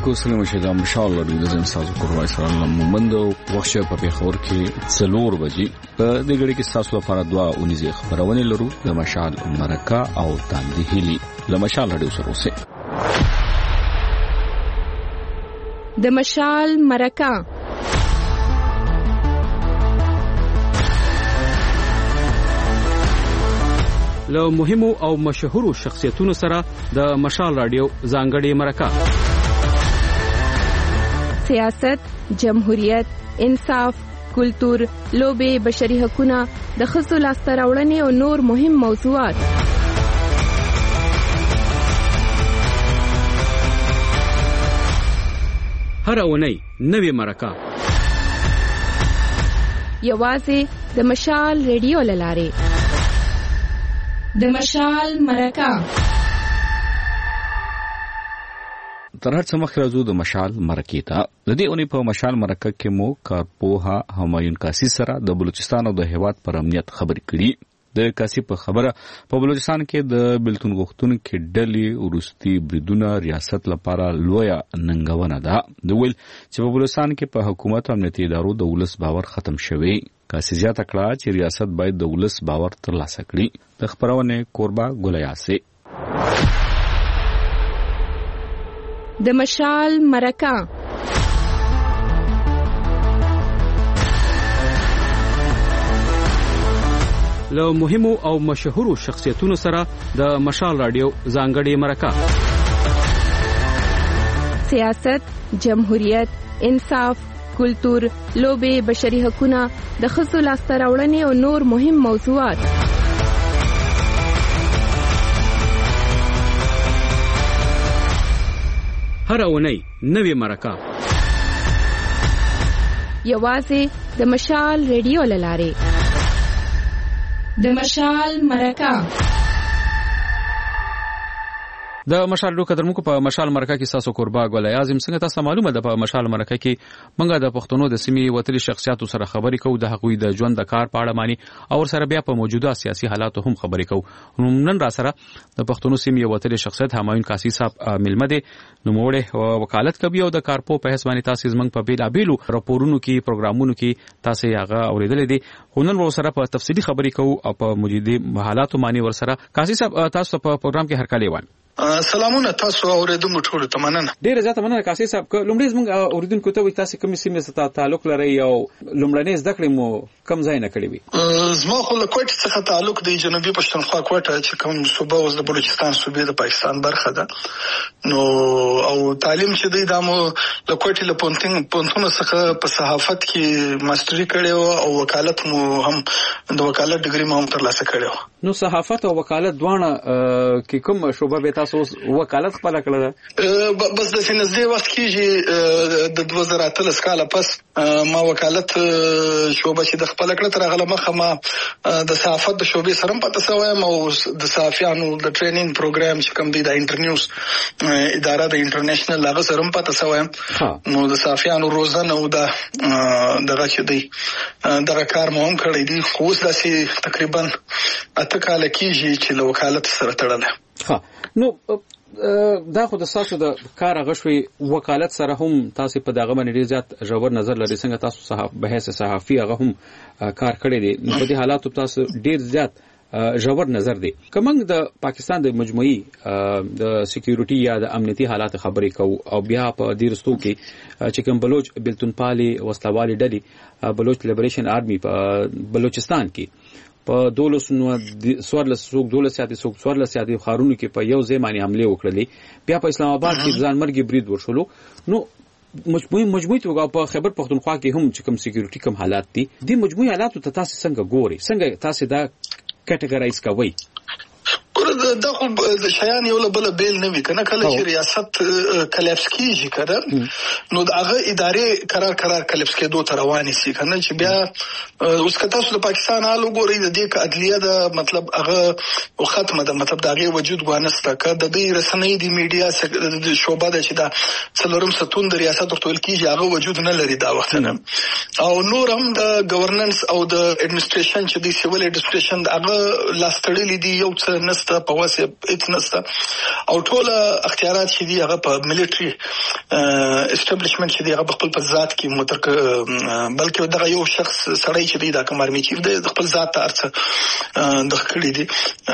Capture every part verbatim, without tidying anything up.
کو سلام شه د مشال لري د انسان کوروای سره مومند وښه په پیښور کې څلور بجې په دې غړي کې تاسو لپاره دوا اونیزه خبرونه لرو د مشال مرکه او تاندهلی د مشال لري سره اوسه د مشال مرکه له مهمو او مشهورو شخصیتونو سره د مشال رادیو ځانګړي مرکه سیاست، جمهوریت، انصاف، کلتور، لوبه، بشري حقوقونه، د ښځو لاسته راوړنې او نور مهم موضوعات هر اونۍ نوې مرکه یوازې د مشال رادیو لاره د مشال مرکه تر هر څه مخکې راځو د مشال مرکې ته. د دې اونۍ په مشال مرکه کې مو کارپوها همایون کاسي سره د بلوچستان او د هیواد پر امنیت خبرې کړي. د کاسي په خبره په بلوچستان کې د بلتون غوښتونکو ډلې ورستي بریدونه ریاست لپاره لویه ننګونه ده. د ویل چې په بلوچستان کې په حکومت او امنیتي ادارو د ولس باور ختم شوی. کاسي زیاته کړه چې ریاست باید د ولس باور ترلاسه کړي. د خبرونه کوربا ګولیاسي د مشال مرکه له مهمو او مشهورو شخصیتونو سره د مشال رادیو ځانګړي مرکه سیاست، جمهوریت، انصاف، کلتور، لوبه، بشري حقوقونه، د ښځو لاسته راوړنې او نور مهم موضوعات هر اونۍ نوې مرکه یوازې د مشال رادیو لاره د مشال مرکه د مشال رادیو قدرمنکو په مشال مرکه کې تاسو کوربا ګولای اعظم څنګه تاسو معلومه ده په مشال مرکه کې منګه د پښتنو د سیمې وتلي شخصیتو سره خبرې کوو د حقوقي د ژوند د کار په اړه مانی او سره بیا په موجوده سیاسي حالاتو هم خبرې کوو. نن را سره د پښتنو سیمې وتلي شخصیت همایون کاسي صاحب ملمه دي نو موړه وکالت کوي او د کارپو په حساب باندې تاسو زمنګ په بیل ابیلو راپورونو کې پروګرامونو کې تاسو هغه اوریدل دي. هنن ور سره په تفصیلی خبرې کوو او په موجوده حالاتو مانی ور سره کاسي صاحب تاسو په پروګرام کې هر کله وایي. سلامونه تاسو اوریدونکو ټول ته مننه. ډیره زیاته مننه کاسي صاحب. لومړی زموږ اوریدونکو ته وي تاسو کوم سیمه سره تعلق لري او لومړنۍ زده کړې مو کم ځای نه کړې وي؟ زما خو له کوټ څخه تعلق دی جنوبي پښتونخوا کوټه چې کوم صوبه اوس د بلوچستان صوبې د پاکستان برخه ده. نو او تعلیم چې دی د مو له کوټ له پونتین پونتونو څخه په صحافت کې ماستری کړی او وکالت مو هم د وکالت ډیګري مو هم ترلاسه کړی. نو صحافت او وکالت دواړه کې کوم شوبه به تاسو وکالت خپل کړل؟ بس د فنزدې وخت کې د دوه زره اتلس کال پس ما وکالت شوبه چې د خپل کړه تر غله مخه ما د صحافت د شوبې سره پته سوایم او د صحافیانو د ټریننګ پروګرام چې کوم دی د انټرنیوز اداره د انټرنیشنل هغه سره پته سوایم. نو د صحافیانو روزنه او د دغه چې دی دغه کار مو هم کړی دی. خو اوس داسې تقریبا اته کال کېږي چې له وکالت سره تړل. ها نو دا خو د تاسو د کار غشوي وکالت سره هم تاسو په دغه باندې ډیر زیات ژور نظر لري. څنګه تاسو صحاف بحث صحافي هغه هم کار کړی دی نو په دې حالاتو تاسو ډیر زیات ژور نظر دی. کومنګ د پاکستان د مجموعي د سکیورټي یا د امنیتي حالات خبرې کوو او بیا په دې رستو کې چې کوم بلوچ بلتون پالي وسلوالي ډلې بلوچ لیبریشن آرمي په بلوچستان کې په دولس نو سوارلس سوق دولس سیادي سوق سوارلس سیادي خارونو کې په یو ځای باندې حمله وکړلې. بیا په اسلام آباد کې ځان مرګي برید ورشلو. نو مجموعي مجموعي توګه په خیبر پختونخوا کې هم چې کوم سکیورټي کوم حالات دي د مجموعي حالاتو ته تاسو څنګه ګوري؟ څنګه تاسو دا کټګورایز کوئ؟ دا خو د شیان یو له بل بیل نه وی کنه. کله چې ریاست کلیپس کیږي کړه نو دغه ادارې قرار قرار کلیپس کېدو تر روانې سي کنه چې بیا اوس کته تاسو د پاکستان حالو ګورئ د دې ک عدلیه د مطلب هغه او ختمه ده مطلب دغه وجود غوانسته ک د دې رسنۍ د میډیا د شوبه د چې دا څلورم ستون د ریاست ورته کیږي هغه وجود نه لري دا وخت نه. او نور هم د گورننس او د اډمنستریشن چې د سیویل اډمنستریشن هغه لاستړلې دي یو څه نسته په وسه اتنسته او ټول اختیارات چې دی هغه په ملټري اسټابلیشمنت چې دی هغه خپل په ذات کې مترک بلکې دغه یو شخص سړی چې دی د کمارمي چیف دی خپل ذات ته ارڅ د خړې دی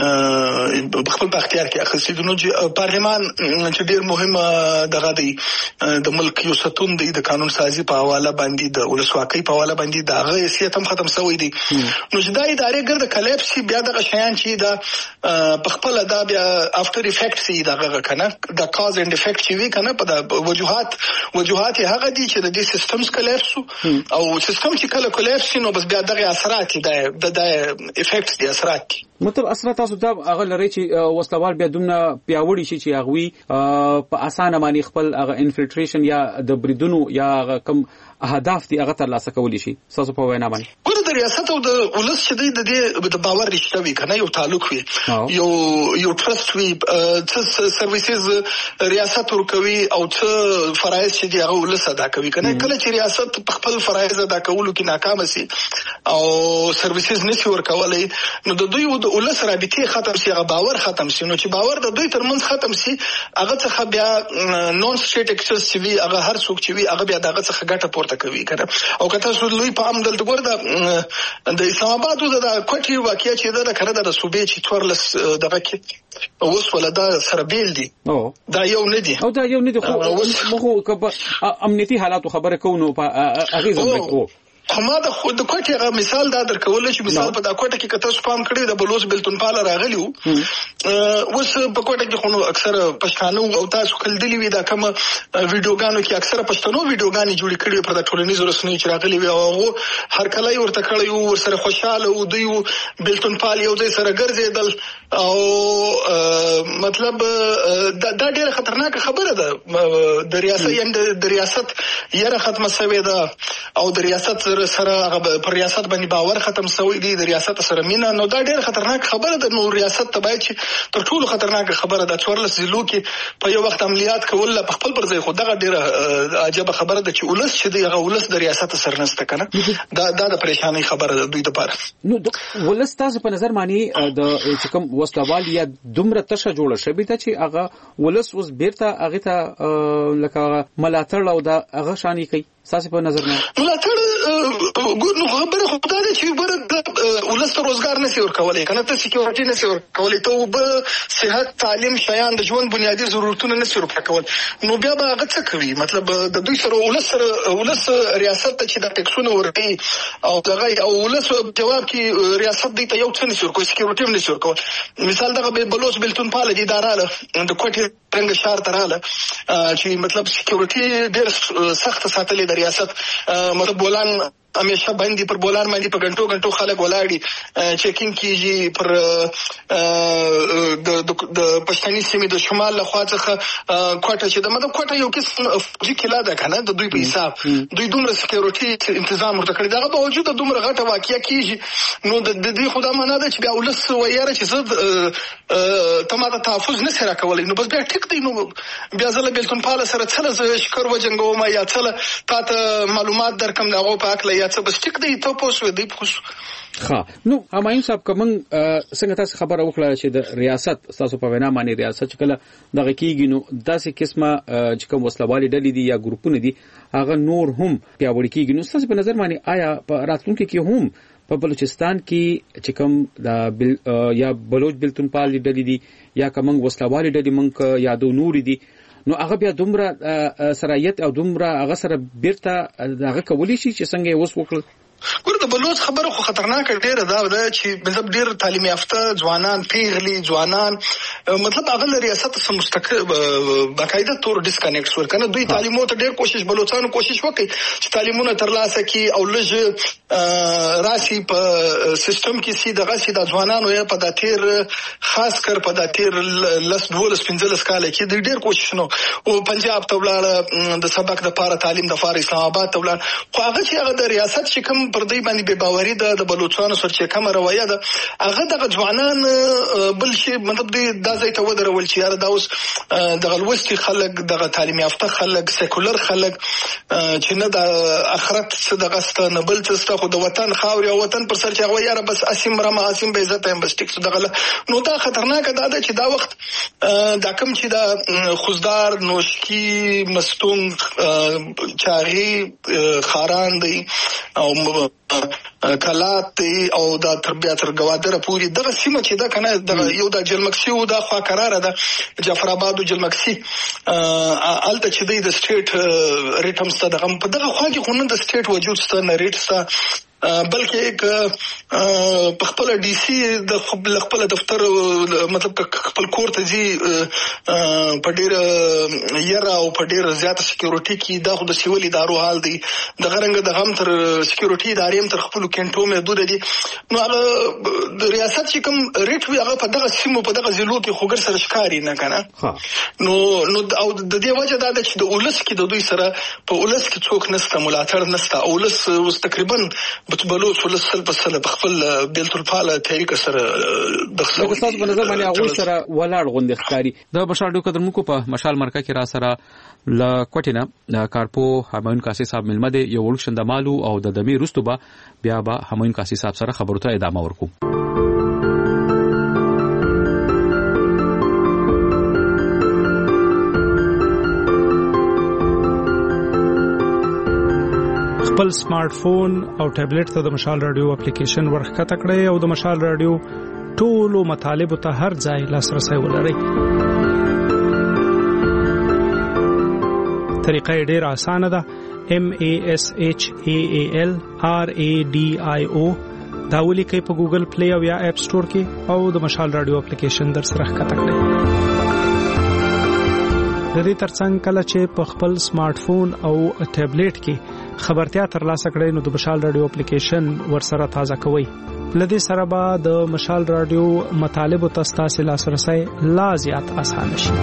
خپل په اختیار کې اخلي د نو پارلمان چې ډیر مهمه دغه دی د ملک یو ستون دی د قانون سازي په حواله باندې د ولسواکۍ په حواله باندې دا غي سیاست هم ختم شوی دی نو چې دا ادارې ګرد کلیپس بیا دغه شیان چې دا په خپل دا بیا افټر افیکټس دغه کنه د کاز اند افیکټ چې وی کنه په وجوهات وجوهات هغه دي چې د دې سیستمز کلیپس او سیستم چې کله کلیپس نو بس بیا دغه اثرات دي د د افیکټس دي اثرات مطلب اثرات تاسو دا هغه لري چې وسلوال بیا دومره پیاوړي شي چې هغه په اسانه باندې خپل هغه انفلټریشن یا د بریدونو یا کم اهداف دي هغه ترلاسه کولی شي تاسو په وینا باندې ګوره د ریاست او د ولس چې د دې د باور رښتیا وي کنه یو تعلق وي یو یو ټرست وي څه سرویسز ریاست ورکوي او څه فرایض چې دی هغه ولس ادا کوي کنه کله چې ریاست خپل فرایض ادا کولو کې ناکام شي او سرویسز نشي ورکولای نو د دوی د ولس رابطه ختم شي هغه باور ختم شي نو چې باور د دوی ترمنځ ختم شي هغه څخه بیا نون سټیټ اکسس چې وي هغه هر څوک چې وي هغه بیا دغه څخه ګټه پورته کوي کنه او کته سو لوی په عام دلته ګور د اسلام آباد د کوټي واقعي چې د کړه د صوبې چې تورلس دغه کې اوس ولدا سره بیل دي دا یو نه دي او دا یو نه دي خو مخه امنیتي حالات خبره کوو په اغیزه وکړو ما د خود کوټه غو مثال دا درکول چې مثال په دا کوټه کې کته سپام کړی د بلوچ بلتون پال راغلی وو اوس په کوټه کې خو اکثر پښتانه او تاسو کل دلی وی دا کوم ویډیوګانو کې اکثر پښتنو ویډیوګانې جوړې کړې پر د ټولنیزو رسنیو چې راغلی وي او هر کله ورته کړی وو ور سره خوشاله و دوی بلتون پال یو ځای سره ګرځیدل او مطلب دا ډیره خطرناک خبره ده د ریاست یند د ریاست یره ختمه شوې ده او د ریاست سره پر ریاست باندې باور ختم شوی دی د ریاست سره مینا نو دا ډېر خطرناک خبره ده نو ریاست ته باید چې تر ټولو خطرناک خبره ده څورلس ضلعو کې په یو وخت عملیات کول په خپل پر ځای خو دغه ډېره عجیب خبره ده چې ولس چې دی هغه ولس د ریاست سره نسته کنه دا دا د پریشانی خبره ده دوی لپاره نو ولس تاسو په نظر مانی د چې کوم وسلوال یا دومره تشه جوړه شوی ده چې هغه ولس اوس بیرته هغه ته لکه ملاتړ او دا هغه شانی کوي تاسو په نظر نه ملاتړ ګور نو خبره خو دا چې ګور ولس ته روزګار نه سور کولای کنه ته سکیورټي نه سور کولای ته وب صحت تعلیم شیان د ژوند بنیادی ضرورتونه نه سور کول نو بیا به هغه څه کوي مطلب د دوی سره ولس سره ولس ریاست ته چې د ټیکسونو ورکړي او دغه او ولس جواب کې ریاست دې ته یو څه نه سور کوي سکیورټي نه سور کول مثال دغه بلوچ بلتون پال دي اداره د کوټي څنګه شهر تراله چې مطلب سکیورټي ډېر سخت ساتلې د ریاست مطلب بولان همیشه باندې پر بولار باندې په غنټو غنټو خلک ولاړي چیکینګ کیږي پر د د پښتني سیمې د شمال له خوا څخه کوټه چې د مده کوټه یو قسم فوجي کلا ده کنه د دوی په حساب دوی دومره سکیورټي تنظیم ورته کړی دا به وجود دومره غټه واقعیا کیږي نو د دې خدای معنا ده چې بیا ولس ویاره چې زه تماته تحفظ نه سره کولای نو بس بیا ټیک دی نو بیا زله بلتون پاله سره څله شکر وجنګوم یا څله تاسو معلومات درکم دا غو پاک لیا څه بس ټیک دی ته پوسو دی پوسو ها نو همایون صاحب کوم څنګه تاسو خبره وکړه چې د ریاست تاسو په وینا باندې ریاست چې کله دغه کیږي نو داسې قسمه چې کوم وسلوالي ډلې دي یا ګروپونه دي هغه نور هم پیاوړي کیږي نو تاسو په نظر باندې آیا په راتلونکي کې هم په بلوچستان کې چې کوم د یا بلوچ بلتون پال ډلې دي یا کوم وسلوالي ډلې مونږ یادو نور دي نو هغه بیا دومره سرایت او دومره هغه سره بیرته هغه کولی شي چې څنګه اوس وکړل ګوره د بلوچ خبره خو خطرناک ډیره دا ده چې مطلب ډیر تعلیم یافته ځوانان پیغلي ځوانان مطلب هغه ریاست سره مستقل باقاعده تور ډیسکنیکټ ور کنه دوی تعلیمو ته ډیر کوشش بلوچستان کوشش وکړي چې تعلیمونه ترلاسه کړي او لږ راشي په سیستم کې سي دغه سي د ځوانانو یا په داتیر خاص کر په داتیر لس دولس پنځلس کال کې ډیر کوشش نو او پنجاب ته ولاړ د سبق د پاره تعلیم د فار اسلام آباد ته ولاړ خو هغه چې هغه د ریاست چې کوم کوم پر دې باندې بے باوري ده د بلوچستان سره چې کوم روایت ده هغه د ځوانان بل شي مطلب دې د ځای ته ودرول چې یاره دا اوس د غلوستي خلک د تعلیم یافته خلک سیکولر خلک چې نه د آخرت څخه د غسته نه بل څه خو د وطن خاور او وطن پر سر چې هغه یاره بس اسیم رما اسیم به عزت هم بس ټیکس دغه نو دا خطرناک ده چې دا وخت دا کوم چې دا خوزدار نوشکی مستون چاغي خاران دی او کلات دی او دا تربیت رګوادره پوری دغه سیمه چې دا کنه د یو د جلمکسي او د خوا قرار ده جعفر آباد او جلمکسي الته چې د سټیټ ریټم ست دغه په دغه خوا کې خو نن د سټیټ وجود ست نه ریټ ست بلکې یک په خپل ډي سي د خپل دفتر مطلب خپل کور ته ځي په ډیر یره او په ډیر زیاته سکیورټي کې دا خو د سیول ادارو حال دی د غرنګ د غم تر سکیورټي ادارې هم تر خپل کینټو محدود دي نو هغه د ریاست چې کوم ریټ وی هغه په دغه سیمو په دغه ضلعو کې خوګر سره ښکاری نه کنه نو نو او د دې وجه دا ده چې د اولس کې د دوی سره په اولس کې څوک نسته ملاتړ نسته اولس اوس تقریبا بلوچ ولسل په سره خپل بیلت الفال تحریک سره د خپل تاسو په نظر باندې هغه سره ولاړ غوندې ښکاری د بشار ډو قدر مکو په مشال مرکه کې را سره ل کوټینا کارپو همایون کاسي صاحب ملمه دی یو ورکشن د مالو او د دمي رستوبه بیا به همایون کاسي صاحب سره خبرو ته ادامه ورکو خپل سمارټ فون او ټابلیټ ته د مشال رادیو اپلیکیشن ورخکته کړئ او د مشال رادیو ټولو مطالبه ته هر ځای لاسرسي ولرئ. طریقه ډېر اسانه ده. M A S H A A L R A D I O دا ولیکئ په ګوګل پلی او یا اپ سٹور کې او د مشال رادیو اپلیکیشن در سره ښکته کړئ. د دې ترڅنګ کله چې په خپل سمارټ فون او ټابلیټ کې خبرتیا ترلاسه کړئ نو د مشال رادیو اپلیکیشن ورسره تازه کوئ. لدې سره به د مشال رادیو مطالبه تاسو لاسرسي لا زیات اسانه شي.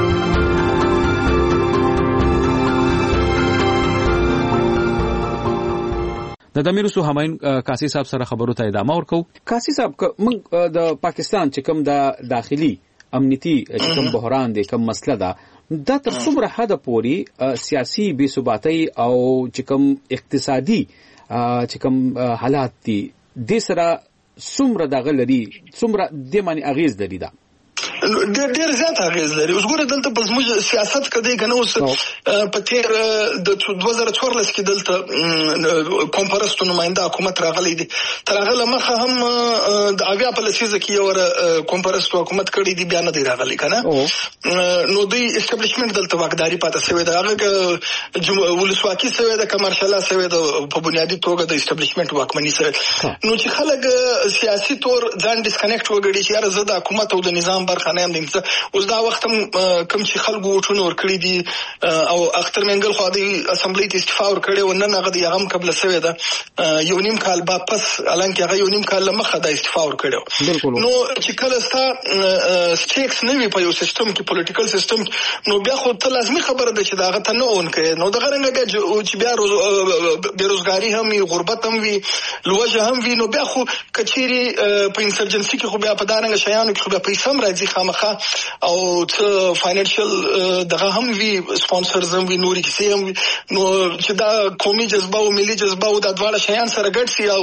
د دمیرسو همایون کاسي صاحب سره خبرو ته ادامه ورکو. کاسي صاحب موږ د پاکستان چې کوم د داخلي امنیتي چې کوم بحران دی کوم مسله ده دا تر څومره حد پورې سیاسي بې ثباتۍ او چې کوم اقتصادي چې کوم حالات دي د سره څومره دغه لري څومره د معنی اغیز لري دا ډېر ډېر زیات اغیز لري. اوس ګوره دلته په زموږ سیاست کې دی کنه اوس په تیر د دوه زره څوارلس کې دلته کونفرنس نماینده حکومت راغلی دی تر هغه مخه هم د اویا په لسیزه کې یو کونفرنس حکومت کړی دی بیا نه دی راغلی کنه نو دوی اسټابلیشمنت دلته واکداري پاتې شوی دی هغه ولسواکي شوی دی کمرشاله شوی دی په بنیادی توګه د اسټابلیشمنت واکمنۍ سره نو چې خلک سیاسي تور ځان ډیسکنیکټ وګړي چې یاره زه د حکومت او د نظام برخه نه یم دمته اوس دا وخت هم کوم چې خلکو وټونه ور کړی دي او اختر منګل خو د اسمبلی ته استعفا ور کړی و نن هغه د هغه قبل سوی ده یو نیم کال بعد پس الان کې هغه یو نیم کال مخه د استعفا ور کړی نو چې کله ستا سټیکس نه وي په یو سیستم کې پولیټیکل سیستم نو بیا خو ته لازمي خبره ده چې دا هغه ته نه اون کړي نو د غرنګ بیا چې بیا بیروزګاری هم وي غربت هم وي لوجه هم وي نو بیا خو کچيري په انسرجنسي کې خو بیا په دارنګ شیانو کې خو بیا پیسې هم راځي خامخا او څه فاینانشل دغه هم وی سپانسرز هم وی نوري کیسې هم نو چې دا قومي جذبه او ملي جذبه او د دواړه شیان سره ګډ سي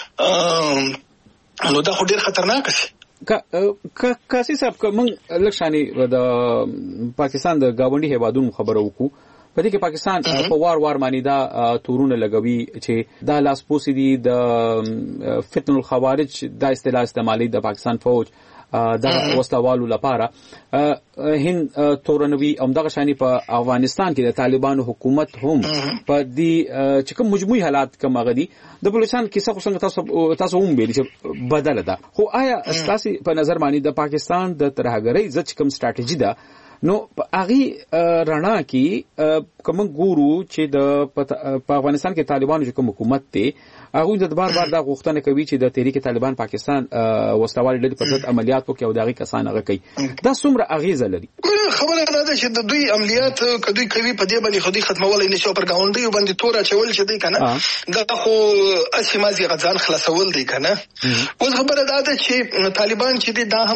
او نو دا خو ډیر خطرناک شي. کا کاسي صاحب کوم لکشاني د پاکستان د گاونډي هیوادونو خبرو وکړو په دې کې پاکستان په وار وار معنی دا تورونه لګوي چې دا لاس پوسی دي د فتنه الخوارج دا اصطلاح استعمالي د پاکستان فوج دا وسلوالو لپاره هند تورنوي هم دغه شانی په افغانستان کې د طالبانو حکومت هم په دې چې کوم مجموعي حالات کوم غدي د بلوچستان کیسه خو څنګه تاسو تاسو هم ویل چې بدله ده خو آیا اساسي په نظر باندې د پاکستان د ترهګرۍ ځکه کوم ستراتیژي ده نو اغي رڼا کې کوم ګورو چې د په افغانستان کې طالبانو کوم حکومت ته هغه د بار بار دا غوښتنه کوي چې د تحریک طالبان پاکستان وسلوال ډلې په ضد عملیات وکړي او دغه کسان هغه کوي دا څومره اغیزه لري. خبره ده ده چې د دوی عملیات کدوې کوي په دې باندې خودي ختمول نه شو پر گاونډي باندې تور اچول چې دی کنه دا خو اسی مازی غزان خلاصول دی کنه. اوس خبره دا ده چې طالبان چې دی دا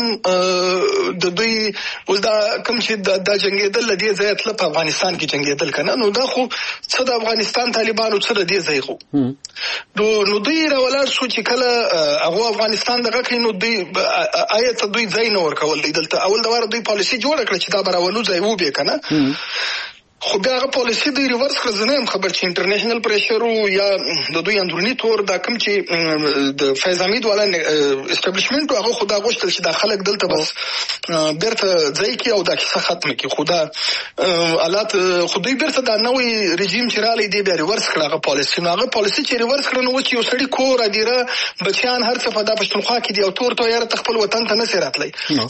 هم د دوی اوس دا کوم چې د جنگیدل لدی ځای تل په افغانستان کې جنگیدل کنه نو دا خو څه د افغانستان طالبانو څه د دې ځای خو نو نو دوی راولار شو چې کله هغه افغانستان دغه کې نو دوی آیت دوی ځای نه ورکول دلته اول دا ور دوی پالیسی جوړ کړ چې دا براولو ځای و به کنه خو بیا هغه پالیسی دوی ریورس کړ زنه هم خبر چې انټرنیشنل پریشر یا د دوی اندرونی تور دا کوم چې د فیض حمید والا اسټابلیشمنت هغه خدا غوښتل چې د خلک دلته بس بیرته ځای کې او دا کیسه ختمه کې خدا حالات خو دوی بیرته دا نوې رژیم چې رالی دی بیا ریورس کړ هغه پالیسی نو هغه پالیسی چې ریورس کړ نو چې یو سړی کور ادیره بچیان هر څه په دا پښتونخوا کې دی او تور تو یاره خپل وطن ته نه سراتلی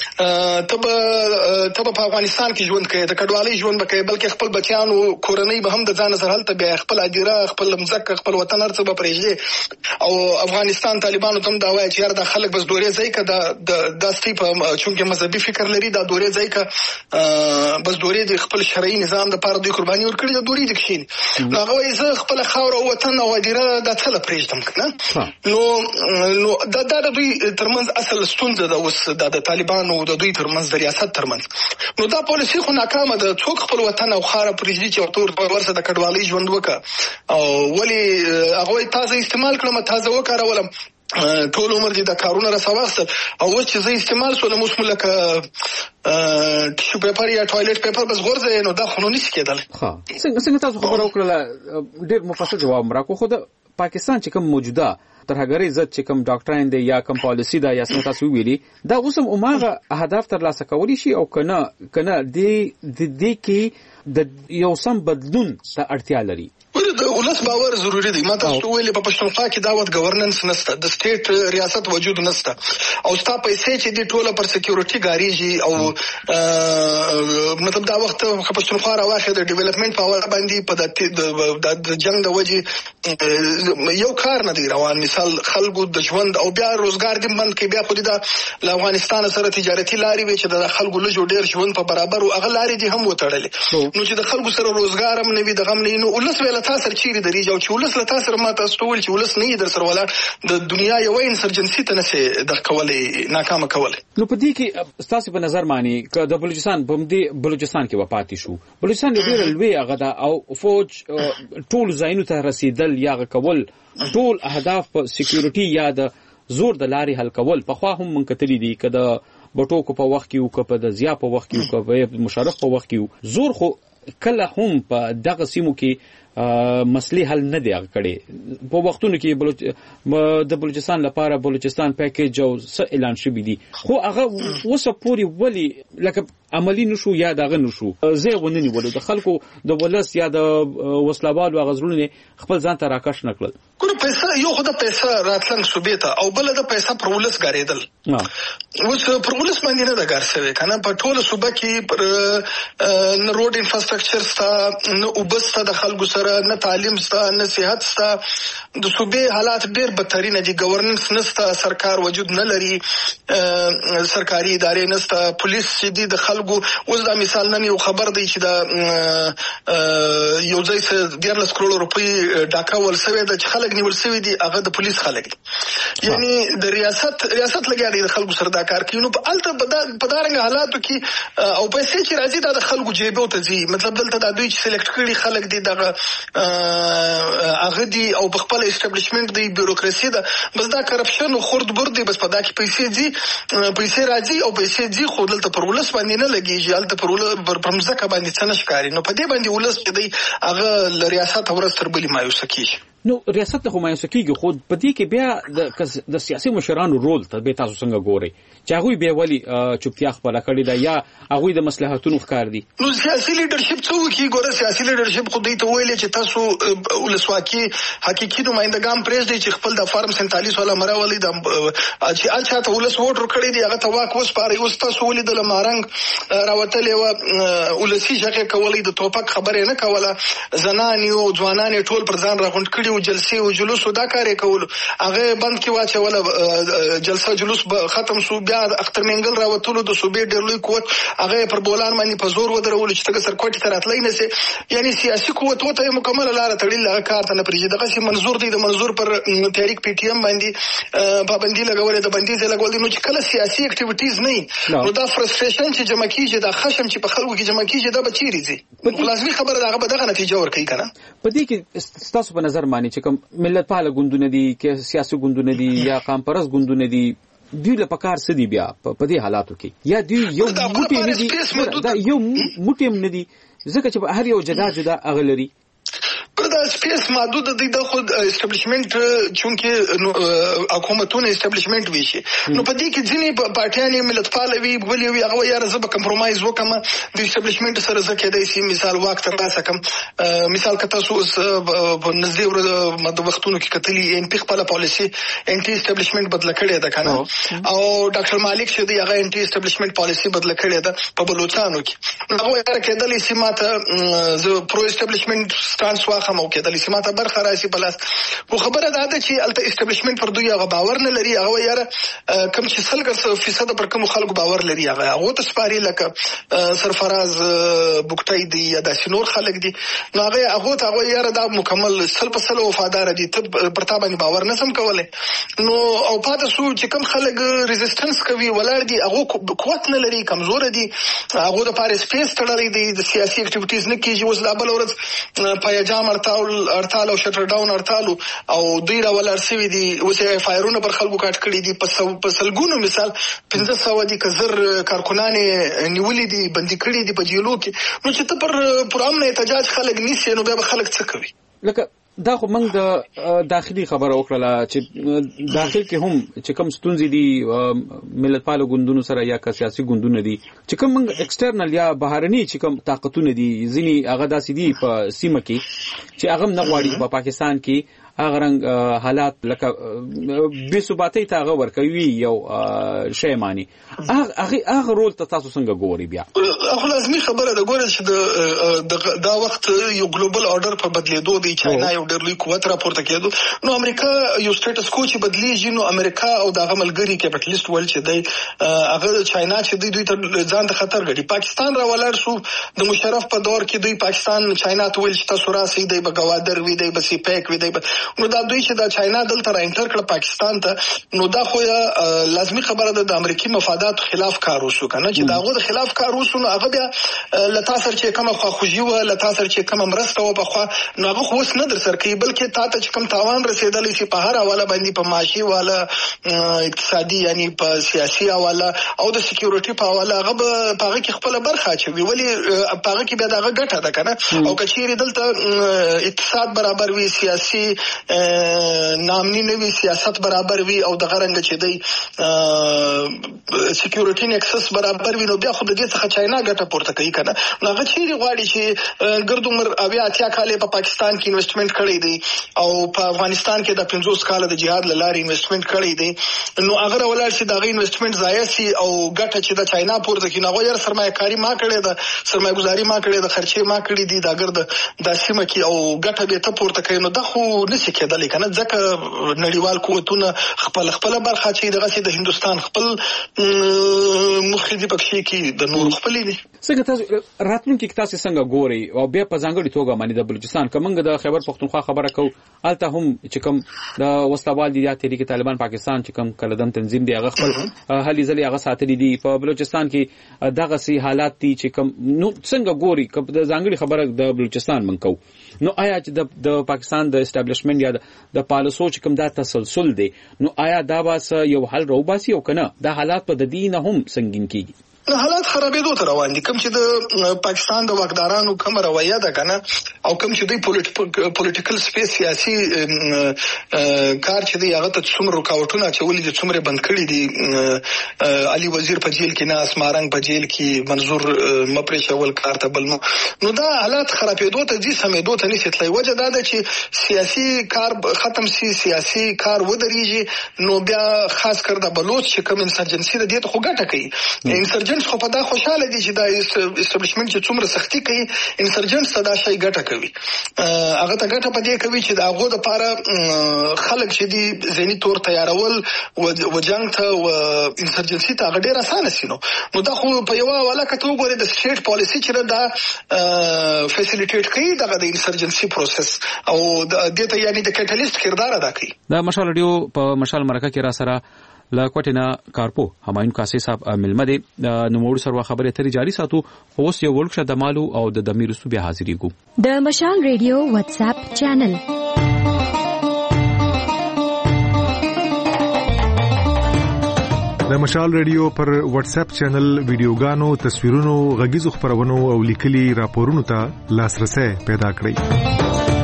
تب تب په افغانستان کې ژوند کوي د کډوالۍ ژوند به کوي بلکې خپل بچیانو کورنۍ به هم د ځان سره هلته بیا خپل ادیره خپل مزک خپل وطن هر څه به پرېږدي او افغانستان طالبانو ته دا وایي چې یار د خلک بس دورې ځای کا د داستي په چونکه مذهبي فکر لري دا دورې ځای کا بس دورې د خپل شرعي نظام د پاره د قرباني ورکړي د دورې د کښین نو هغه زه خپل خاور او وطن او ادیره د څه پرېږدم کنه نو نو دا د دوی ترمنځ اصل ستونزه ده اوس د طالبانو او د دوی ترمنځ د ریاست ترمنځ نو دا پالیسی خو ناکامه ده څوک خپل وطن او خار پرېږدي چې تور ورسره د کډوالۍ ژوند وکړه او ولی هغه تازه استعمال کړم تازه وکړولم ټول عمر دې د کارونه را سواستل او اوس چې زه استعمال سولم اوس ملکه ټیشو پیپر یا ټوایلټ پیپر بس غورځي نو دا خو نشي کېدل. ها څنګه تاسو خبر وکړه ډېر مفصل جواب راکو خو د پاکستان چې کوم موجوده ترهګری ضد چې کوم ډاکټرین دی یا کوم پالیسی دا یا څنګه تاسو ویلي دا اوس هم عمره اهداف تر لاسه کولی شي او کنه کنه د دې کې د یو سم بدلون ته اړتیا لري. د ولس باور ضروری دی ما تاسو ویلي په پښتونخوا کې داوت گورننس نشته د سټیټ ریاست وجود نشته او ستا پیسې چې د ټوله پر سکیورټي غاریږي او مطلب دا وخت په پښتونخوا راوخه د ډیولپمنٹ پاور باندې په د جنگ د وجې یو کار نه دی روان مثال خلکو د ژوند او بیا روزګار دې بند کې بیا خو د افغانستان سره تجارتي لارې وي چې د خلکو له جوړ ډیر ژوند په برابر او هغه لارې دي هم وتړلې نو چې د خلکو سره روزګار هم نه وي د غم نه نو ولس ویل تاسو چیرې درې جو چې ولس له تاسو سره ما تاسو ول چې ولس نه در سره ولا د دنیا یو انسرجنسي ته نه د کولې ناکامه کولې نو په دې کې تاسو په نظر مانی ک د بلوچستان په دې بلوچستان کې وپاتې شو بلوچستان ډېر لوی هغه دا او فوج ټول ځایونو ته رسیدل یا کول ټول اهداف په سکیورټي یا د زور د لارې حل کول په خوا هم منکتلی دي کده بټوکو په وخت کې او په د زیا په وخت کې او په مشرف په وخت کې زور خو کله هم په دغه سیمو کې مسلې حل نه دی کړي په وختونو کې بلوچ د بلوچستان لپاره بلوچستان پیکیج او څه اعلان شوی دی خو هغه وسه پوری ولی لکه عملی نشو یا دغه نشو زه ونني ولې د خلکو د ولس یا د وسلوالو غزرونه خپل ځان ته راکښ نکړل کوم پیسې یو خدای پیسې راتلنګ صوبې ته او بل د پیسې پر ولس غاریدل اوس پر ولس باندې نه د ګرځوي کنه په ټوله صوبه کې پر روډ انفراستراکچر ستا نو وبسته د خلکو سره نه تعلیم ستا نه صحت ستا د صوبې حالات ډېر بدترین دي گورننس نستا سرکار وجود نه لري سرکاري ادارې نستا پولیس چې دي د خلکو اوس دا مثال نن یو خبر دی چې دا یو ځای څخه ډیرلس کروڑ روپۍ ډاکا ولسوي د خلک نیول شوی دي هغه د پولیس خلک یعنی د ریاست ریاست لګیا دي د خلکو سره دا کار کوي نو په الته په دارنګ حالاتو کې او پیسې چې راځي د خلکو جیبو ته ځي مطلب دلته د دوی چې سلیکټ کړي خلک دي دغه هغه دي او په خپل اسټابلیشمنت دی بیوروکراسي ده بس دا کرپشن او خرد برد دی بس په دا کې پیسې دي پیسې راځي او پیسې دي خو دلته پر ولس باندې نه لګیږي الته پر ولس پر مزکه باندې څه نشکاري نو په دې باندې ولس چې دی هغه ل ریاست ورس تر بلی مایوس کیږي نو ریاست ته مایوس کیږي خو په دې کې بیا د سیاسي مشرانو رول ته به تاسو څنګه ګوري چې هغه به ولی چوپتیا خپل کړی دا یا هغه د مصلحتونو ښکار دي نو سیاسي لیډرشپ څه وکي ګوره سیاسي لیډرشپ خو دې ته ویل چې تاسو ولسواکي حقيقي نمائندګان پریږدي چې خپل د فارم سینتالیس ولا مراولي د چې الچا ته ولس ووټ ورکړي دي هغه ته واک وسپاري اوس تاسو ولې د لمارنګ راوتلې و ولسی ځکه کولې د توپک خبره نه کوله زنان یو ځوانان ټول پر ځان راغونډ کړي او جلسې او جلوس دا کار یې کول هغه بند کې واچول جلسه جلوس ختم شو بیا اختر منګل راوتلو د صوبې ډېر لوی قوت هغه پر بولان باندې په زور ودرول چې تګ سرکوټي تر اتلای نه سي یعنی سیاسي قوت وته مکمل لار تړل هغه کار ته نه پریږي دغه سي منظور دی د منظور پر تحریک پی ټی ایم باندې پابندي لګولې د بندیز لګولې نو چې کله سیاسي اکټیویټیز نه نو دا فرستریشن چې جمع کیږي دا خشم چې په خلکو کې جمع کیږي دا بچیري دي لازمي خبره دا هغه دغه نتیجه ورکړي کنه په دې کې تاسو په نظر مانی چې کوم ملت پاله ګوندونه دي کې سیاسي ګوندونه دي یا قام پرست ګوندونه دي دوی له پکار سدي بیا په دې حالاتو کې یا دوی یو موټی نه دي دا یو موټی نه دي ځکه چې هر یو جدا جدا اغلري دا سپیس محدود دی د خود اسټابلیشمنت چونکه حکومتونه اسټابلیشمنت وی شي نو په دې کې ځینې پارټیان ملت پاله وی ولې وی هغه یاره زه به کمپرمایز وکم د اسټابلیشمنت سره ځکه دی سي مثال وخت تر لاسه کم مثال کته سو په نږدې ور د وختونو کې کتلی ان پی خپل پالیسی انټي اسټابلیشمنت بدل کړی ده کنه او ډاکټر مالک شه دی هغه انټي اسټابلیشمنت پالیسی بدل کړی ده په بلوچستان کې هغه یاره کېدلی سي ماته زه پرو اسټابلیشمنت سټانس واخم او کېدلی سي ماته برخه راشي بلاس خو خبره ده چې الته اسټابلیشمنت پر دوی هغه باور نه لري هغه یاره کم چې سلګر فیصد پر کوم خلکو باور لري هغه هغه ته سپاری لکه سرفراز بوکټای دی یا د سينور خلک دي نو هغه هغه ته هغه یاره دا مکمل سل په سل وفادار دي ته پرتا باندې باور نه سم کولای نو او پاتې سو چې کوم خلک ریزिस्टنس کوي ولر دي هغه قوت نه لري کمزور دي هغه د پاره سپیس تړلې دي د سیاسي اکټیویټیز نه کیږي اوس لا بل ورځ پایجام ارتاول ارتال او شټر ډاون ارتالو او دوی را ولر سوي دي اوسه فایرونه پر خلکو کاټ کړي دي په سلګونو مثال پنځه سوه دي کزر کارکونان نیولې دي بندي کړي دي په جیلو کې نو چې ته پر پرامن احتجاج خلک نیسي نو به خلک څه کوي لکه دا خو موږ د داخلي خبره وکړه چې داخل کې هم چې کوم ستونزې دي ملت پالو ګوندونو سره یا سیاسي ګوندونه دي چې کوم موږ ایکسټرنل یا بهرني چې کوم طاقتونه دي ځینی هغه داسې دي په سیمه کې چې هغه نه غواړي په پاکستان کې هغه رنګ حالات لکه بې ثباتۍ ته هغه ورکوي یو شی مانی هغه هغه رول ته تاسو څنګه ګوري بیا خو لازمي خبره ده ګوره چې د دا وخت یو ګلوبل آرډر په بدلیدو دی چاینا یو ډېر لوی قوت راپورته کېدو نو امریکا یو سټیټس کو چې بدلیږي نو امریکا او دغه ملګری کیپټالیست ول چې دی هغه چاینا چې دوی دوی ته ځان د خطر غړي پاکستان را ولاړ شو د مشرف په دور کې دوی پاکستان چاینا ته ویل چې تاسو راسي دی به ګوادر وي دی به سی پیک وي دی نو دا دوی چې دا چاینا دلته را انټر کړ پاکستان ته نو دا خو لازمي خبره ده د امریکایي مفادات خلاف کار وشو کنه چې داغه د خلاف کار وشو نو هغه بیا لتا سر چې کومه خواخوږي و لتا سر چې کومه مرسته و بخوا نو هغه خو وس نه در سر کوي بلکې تا ته چې کوم تاوان رسیدلی شي په هر حواله باندې په معاشي والا اقتصادي یعنی په سیاسي حواله او د سکیورټي په حواله هغه په هغه کې خپل برخه اچوي ولی په هغه کې بیا دغه ګټه ده کنه او کچېری دلته اقتصاد برابر وي سیاسي نامنی نوی سیاست برابر وي او د غرنګ چې دی سکیورټي نیکسس برابر وي نو بیا خو د دې څخه چاینا ګټه پورته کوي کنه نو هغه چیرې غواړي چې ګردومر اویا اتیا کال په پاکستان کې انویسټمنٹ کړی دی او په افغانستان کې د پنځوس کال د جهاد لاري انویسټمنٹ کړی دی نو هغه ولر چې دغه انویسټمنٹ ضایع سي او ګټه چې د چاینا پورته کوي نو غوړ سرمایه‌کاري ما کړی ده سرمایه‌ګزاري ما کړی ده خرچې ما کړی دي دا ګرد د سیمه کې او ګټه به ته پورته کوي نو دا خو نشي کېدلی کنه ځکه نړیوال قوتونه خپل خپل برخه چې دغه سي د هندستان خپل مخدي پکې کې د نور خپل دي څنګه تاسو راتلونکي کې تاسو څنګه ګوري او بیا په ځانګړي توګه باندې د بلوچستان کومنګ د خیبر پختونخوا خبره کو الته هم چې کوم د وسلوال دي یا تحریک طالبان پاکستان چې کوم کلدم تنظیم دی هغه خپل هلي ځلې هغه ساتلې دي په بلوچستان کې دغه سي حالات دي چې کوم نو څنګه ګوري د ځانګړي خبره د بلوچستان منکو نو آیا چې د پاکستان د اسټابلیشمنت یا د پالیسو چې کوم دا تسلسل دی نو آیا دا باس یو حل روباسي او کنه دا حالات په د دین هم سنگین کیږي حالات خرابېدو ته روان دي کوم چې د پاکستان د واکدارانو کوم رویه ده کنه او کوم چې د پولیټیکل سپیس سیاسي کار چې دی هغه ته څومره رکاوټونه چولې دي څومره بند کړي دي علي وزیر په جیل کې نه اسمارنګ په جیل کې منظور مپري شول کار ته بل نو دا حالات خرابېدو ته دي سمېدو ته نشي تلای وجه دا ده چې سیاسي کار ختم سي سیاسي کار ودرېږي نو بیا خاص کر د بلوچ چې کوم انسرجنسي د دې ته خو ګټه کوي انسرجن انسرجنټس خو په دا خوشاله دي چې دا اسټابلیشمنت چې څومره سختي کوي انسرجنټس ته دا شی ګټه کوي هغه ته ګټه پدې کوي چې دا هغه د لپاره خلک چې دي ذهني تور تیارول و جنگ ته و انسرجنسي ته ډېر اسانه سينو نو دا خو په یو حواله کته وګورئ د سټیټ پالیسی چې دا فیسیلیټیټ کوي دغه د انسرجنسي پروسس او د دې ته یعنی د کټالیست کردار ادا کوي دا مشال رادیو په مشال مرکه کې را سره لا کوټینا کارپو همایون کاسي صاحب ملمه دي نو موږ سره خبره تری جاری ساتو اوس یو ورکشپ د مالو او د دمیرسو بیا حاضرېګو د مشال رادیو واتس اپ چینل د مشال رادیو پر واتس اپ چینل ویډیوګانو تصویرونو غږیزو خبرونو او لیکلي راپورونو ته لاسرسي پیدا کړئ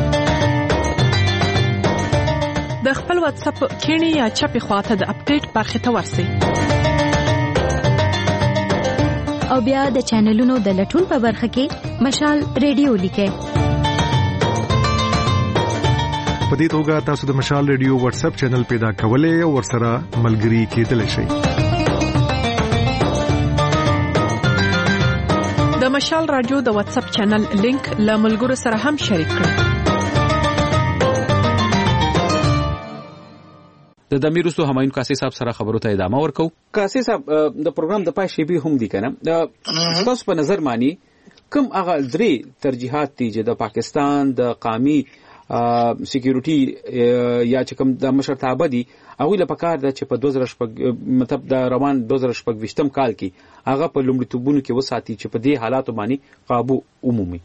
د خپل واتس اپ کینی یا چپی خواته د اپډیټ برخه ته ورسئ او بیا د چینلونو د لټون په برخه کې مشال رادیو لیکئ په دې توګه تاسو د مشال رادیو واتس اپ چینل پیدا کولای او ورسره ملګري کېدلی شئ د مشال رادیو د واتس اپ چینل لینک له ملګرو سره هم شریک کړئ د دمیرسو همایون کاسي صاحب سره خبرو ته ادامه ورکو کاسي صاحب د پروګرام د پای شی به هم دي کنه د تاسو په نظر مانی کوم هغه درې ترجیحات دي چې د پاکستان د قومي سکیورټي یا چې کوم د مشرتابه دي هغه لپاره کار د چې په دوه زره شپږ مطلب د روان دوه زره شپږ کال کې هغه په لومړیتوبونو کې وساتي چې په دې حالاتو باندې قابو عمومي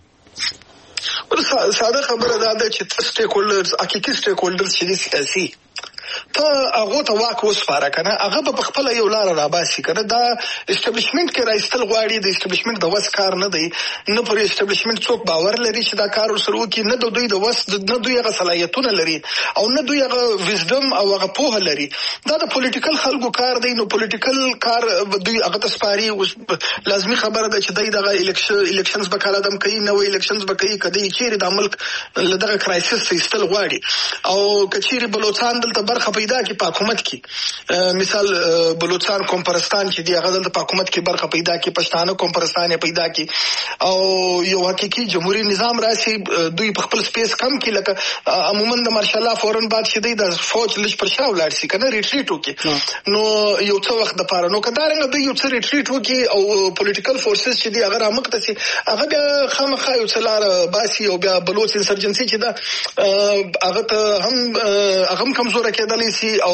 ساده خبره ده چې سټیک هولډرز حقيقي سټیک هولډرز چې سیاسي ته هغه ته واک وسپاره کنه هغه په خپل یو لار را باسي کنه دا اسټابلیشمنت کې راځل غواړي د اسټابلیشمنت د وس کار نه دی نه پر اسټابلیشمنت څوک باور لري چې دا کار وسرو کې نه د دوی د وس نه دوی هغه صلاحیتونه لري او نه دوی هغه وزډم او هغه پوهه لري دا د پولیټیکل خلکو کار دی نو پولیټیکل کار دوی هغه تسپاري لازمي خبره ده چې دوی دغه الیکشن الیکشنز به کار ادم کوي نو الیکشنز به کوي کدی چیرې د ملک لدغه کرایسس ایستل غواړي او کچيري بلوچستان دلته برخه پیدا کی په حکومت کې مثال بلوچستان کومپرستان چې دی هغه د حکومت کې برخه پیدا کی پښتانه کومپرستان پیدا کی او یو حقيقي جمهوریت نظام راشي دوی په خپل سپیس کم کې لکه عموما د مارشال الله فورن بعد چې دی د فوج لږ پر شاو لاړ شي کنه ریټریټ وکي نو یو څو وخت د پاره نو کدارنګ دوی یو څو ریټریټ وکي او پولیټیکل فورسز چې دی هغه رامخته سي هغه بیا خامخا یو څلار باسي او بیا بلوچ انسرجنسي چې دا هغه ته هم هغه کمزور کېدلی سي او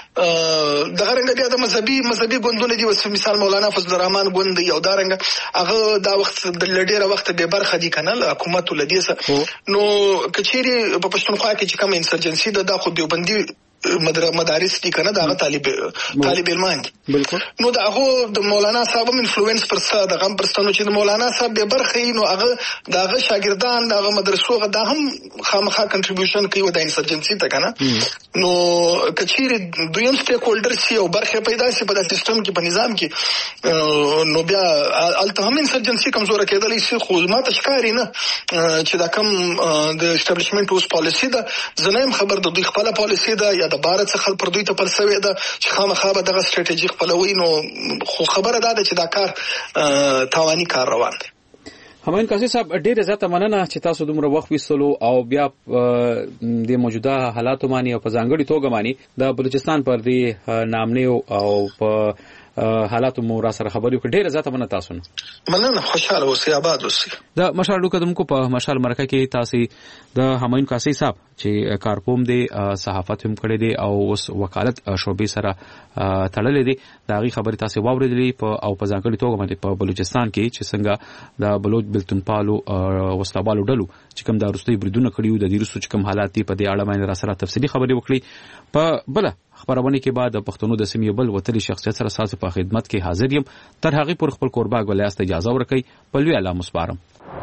دغه رنګ بیا د مذهبي مذهبي ګوندونه دي وس مثال مولانا فضل الرحمن ګوند یو دا رنګ هغه دا وخت د لډیره وخت به برخه دي کنه حکومت ولدیسه نو کچيري په پښتونخوا کې چې کوم انسرجنسي ده د خو دیوبندي مدارس دي کنه دا طالب طالب علمان بالکل نو دا هغه د مولانا صاحب انفلوئنس پر څه د غم پرستانو چې د مولانا صاحب به برخه نو هغه داغه شاګردان داغه مدرسو غدا هم خامخا کنټریبیوشن کوي د انسرجنسي ته کنه نو کچيري دویم سټیک هولډر سی او برخه پیدا شي په سیستم کې په نظام کې نو بیا الته هم انسرجنسي کمزور کېدلی شي خو ما تشکاری نه چې دا کم د اسټابلیشمنت اوس پالیسی ده زنه خبر د دوی خپل پالیسی ده د بارت څخه پر دوی ته پر سوي ده چې خامخا به دغه ستراتیژي خپلوي نو خو خبره ده چې دا کار تاواني کار روان دی همایون کاسي صاحب ډېر زیاته مننه چې تاسو دومره وخت وستلو او بیا د موجوده حالاتو باندې او په ځانګړي توګه باندې د بلوچستان پر دې نامنیو او په حالاتو مو را سره خبرې وکړې ډېر زیاته مننه تاسو مننه خوشاله اوسئ آباد اوسئ د مشال قدمکو په مشال مرکه کې تاسو د همایون کاسي صاحب چې کارپوم دی صحافت هم کړی دی او اوس وکالت شعبې سره تړلې دي دا غي خبرې تاسو واورېدلې په او په ځانګړي توګه باندې په بلوچستان کې چې څنګه د بلوچ بلتونپالو وسلابالو ډلو چې کوم د روسي بریدونه کړیو د دې روسو چې کوم حالات په دې اړه باندې را سره تفصیلي خبرې وکړي په بل خبرونه کې بعد پښتونو د سیمې بل وتلی شخصیت سره ساز په خدمت کې حاضر یم تر هغه پر خپل قرباګ ولیاست اجازه ورکړي په لوی اعلی مسپارم